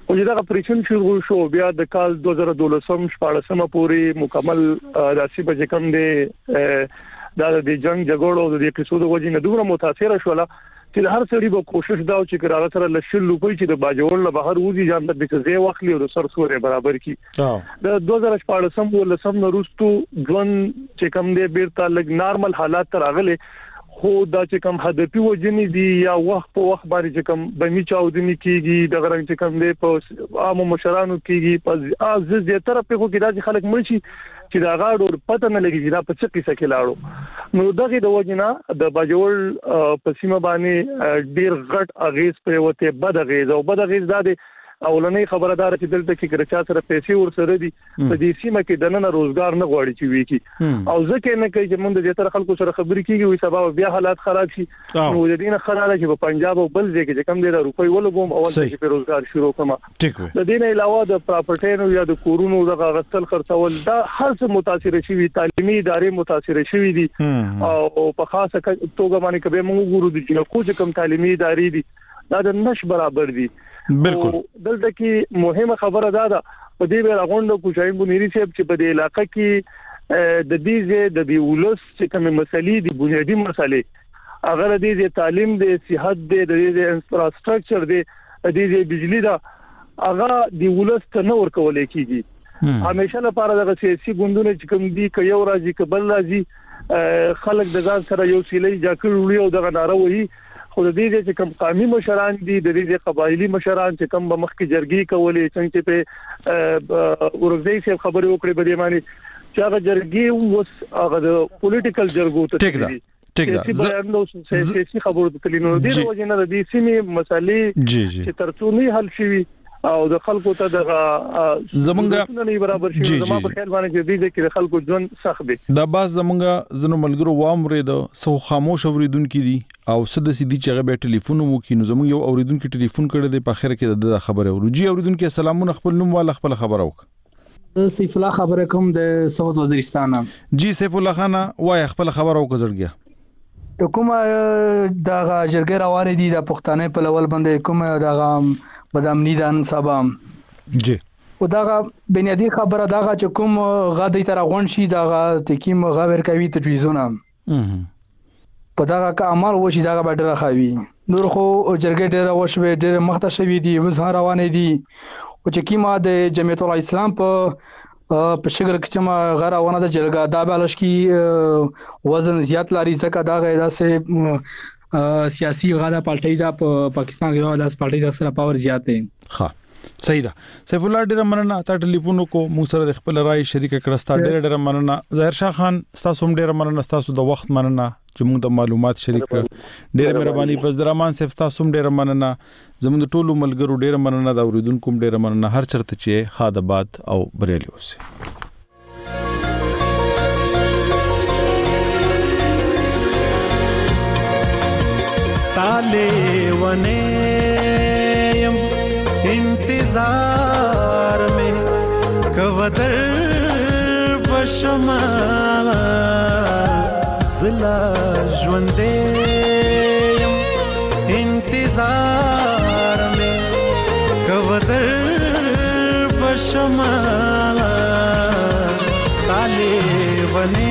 او دا اپریشن شروع شو بیا د کال دوه زره دولسم شپږم پورې مکمل راسي په کم دی دا د جنگ جګړو د اقتصاد وجې نه دومره متاثر شول چې هر سړي به کوشش دا چې کراغه سره لشل لوپي چې د باجوړ له بهر وځي ځان د بيڅ وخت له سر سورې برابر کی د دوه زره شپږم ولسم نورستو ځوان چې کم دی بیرته لګ نارمل حالات تر اغله خو دا چې کوم هدفي وجنې دي یا وخت په وخت باندې چې کوم بمی چاودنی کیږي د غرنګ چې کوم دی په عام مشرانو کیږي په از زیاتره په خو کې دا چې خلک مرشي چې دا غاړو پته نه لګي دا په څه قصه کې لاړو نو دغه د وجنه د باجوړ په سیمه باندې ډیر غټ اغیز په وته بد اغیز او بد اغیز دا دی اولنې خبردار چې دلته کې ګرچا سره پیسې ورسره دي په دې سیمه کې دنه روزګار نه غواړي چې وی کی او ځکه نه کوي چې موږ د تر خلکو سره خبرې کیږي وي سبب بیا حالات خراب شي نو د دې نه خلاله چې په پنجاب او بل ځای کې کم دی روپۍ ولګوم اول چې په روزګار شروع کما د دې نه علاوه د پراپرټینو یا د کورونو د غغستل خرڅول دا هر څه متاثر شي تعلیمي ادارې متاثر شي دي او په خاصه توګه باندې کبه موږ ګورو دي چې کوم کم تعلیمي ادارې دي دا د نش برابر دي بالکل دلته کې مهمه خبره ده په دې بیره غونډه کوشاین بنيري صاحب چې په دې علاقې کې د دې د دې ولس چې کوم مسلې دي بنیادی مسلې اگر د دې تعلیم د صحت د دې انفراستراکچر د دې بجلی دا هغه د ولس ته نور کول کېږي همیشه لپاره د سیاسي ګوندونو چې کوم دي ک یو راځي ک بل راځي خلک د ځان سره یو سیلې جاکړ وړي او دغه ناروي خو د دې چې کوم قومي مشران دي د دې قبایلی مشران چې کوم بمخ کې جرګي کولې څنګه په ورغزي سره خبرې وکړې په دې معنی چې هغه جرګي اوس هغه د پولیټیکل جرګو ته ټیک ده ټیک ده بیان نو سیاسي خبرو ته تلینو دي نو جن د دې سیمې مسلې چې ترڅو نه حل شي او د خلکو ته د زمونږه نه برابر شي زموږ په خیال باندې چې دې کې د خلکو ژوند سخت دي دا باز زمونږه زنو ملګرو وامره د سو خاموش اوریدونکو دي او سده سیدی چې هغه به ټلیفون مو کینو زمونږ یو اوریدونکو ټلیفون کړی دی په اخر کې د خبره ورجی اوریدونکو سلامونه خپل نوم والا خپل خبره وک سیف الله خبره کوم د سعود وزیرستان جی سیف الله خان وای خپل خبره وکړه ته کومه د جرګې روانې دي د پښتنې په لول باندې کومه د بدامنی دان صاحب جی او دا بنیادی خبره دا چې کوم غادي تر غون شي دا تکیم غوړ کوي تجویزونه په دا کا عمل وشي دا به ډېر خوي نور خو جرګې ډېر وشوي ډېر مخته شوي دي وزه روانې دي او چې کیما د جمعیت الاسلام په په شګر کې ما غراونه د جرګه دا بالش کی وزن زیات لري ځکه دا غیدا سه سیاسي غاډه پالټي دا په پاکستان کې د پالټي د سره پاور زیات دی ها صحیح ده سیف الله ډیر مننه تا ټلیفون کو موږ سره د خپل رائے شریک کړه ستا ډیر ډیر مننه ظاهر شاه خان تاسو هم ډیر مننه تاسو د وخت مننه چې موږ د معلومات شریک کړ ډیر مهرباني پس درمان صاحب تاسو هم ډیر مننه زموږ ټولو ملګرو ډیر مننه دا اوریدونکو هم ډیر مننه هر چرته چې خادبات او بریالي اوسه ताले वने इंतजार में कवदर बशमा जिला ژوندې इंतजार में कवदर बशमा ताले वने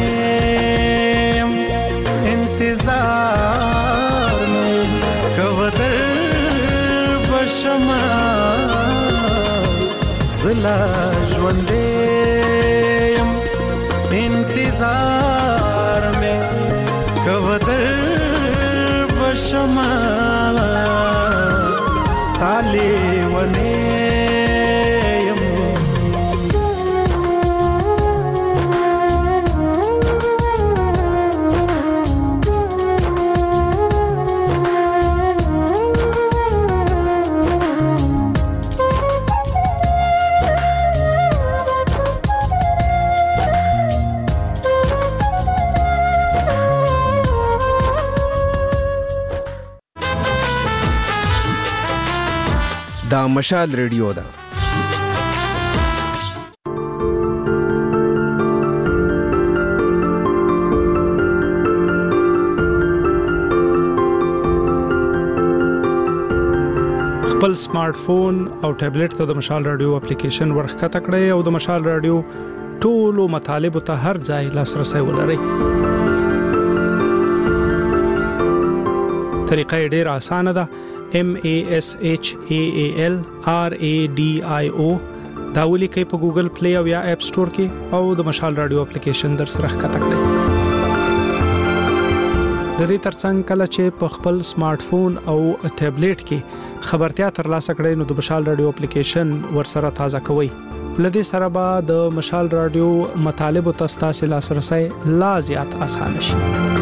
इंतजार شما زلا ژوندې انتظار مې کوتر بشما ستالي ونه دا مشال ریډیو ده خپل سمارټ فون او ټابلیټ ته د مشال رادیو اپلیکیشن ورخکته کړئ او د مشال رادیو ټولو مطالب ته هر ځای لاسرسي ولرئ. طریقه ډیره اسانه ده. M A S H A A L R A D I O دا ولیکئ په ګوګل پلی او یا اپ سٹور کې او د مشال رادیو اپلیکیشن در سره ښکته کړئ. د دې ترڅنګ کله چې په خپل سمارټ فون او ټابلیټ کې خبرتیا ترلاسه کړئ نو د مشال رادیو اپلیکیشن ورسره تازه کوئ. لدې سره به د مشال رادیو مطالب او تاسو لاسرسي لا زیات اسانه شي.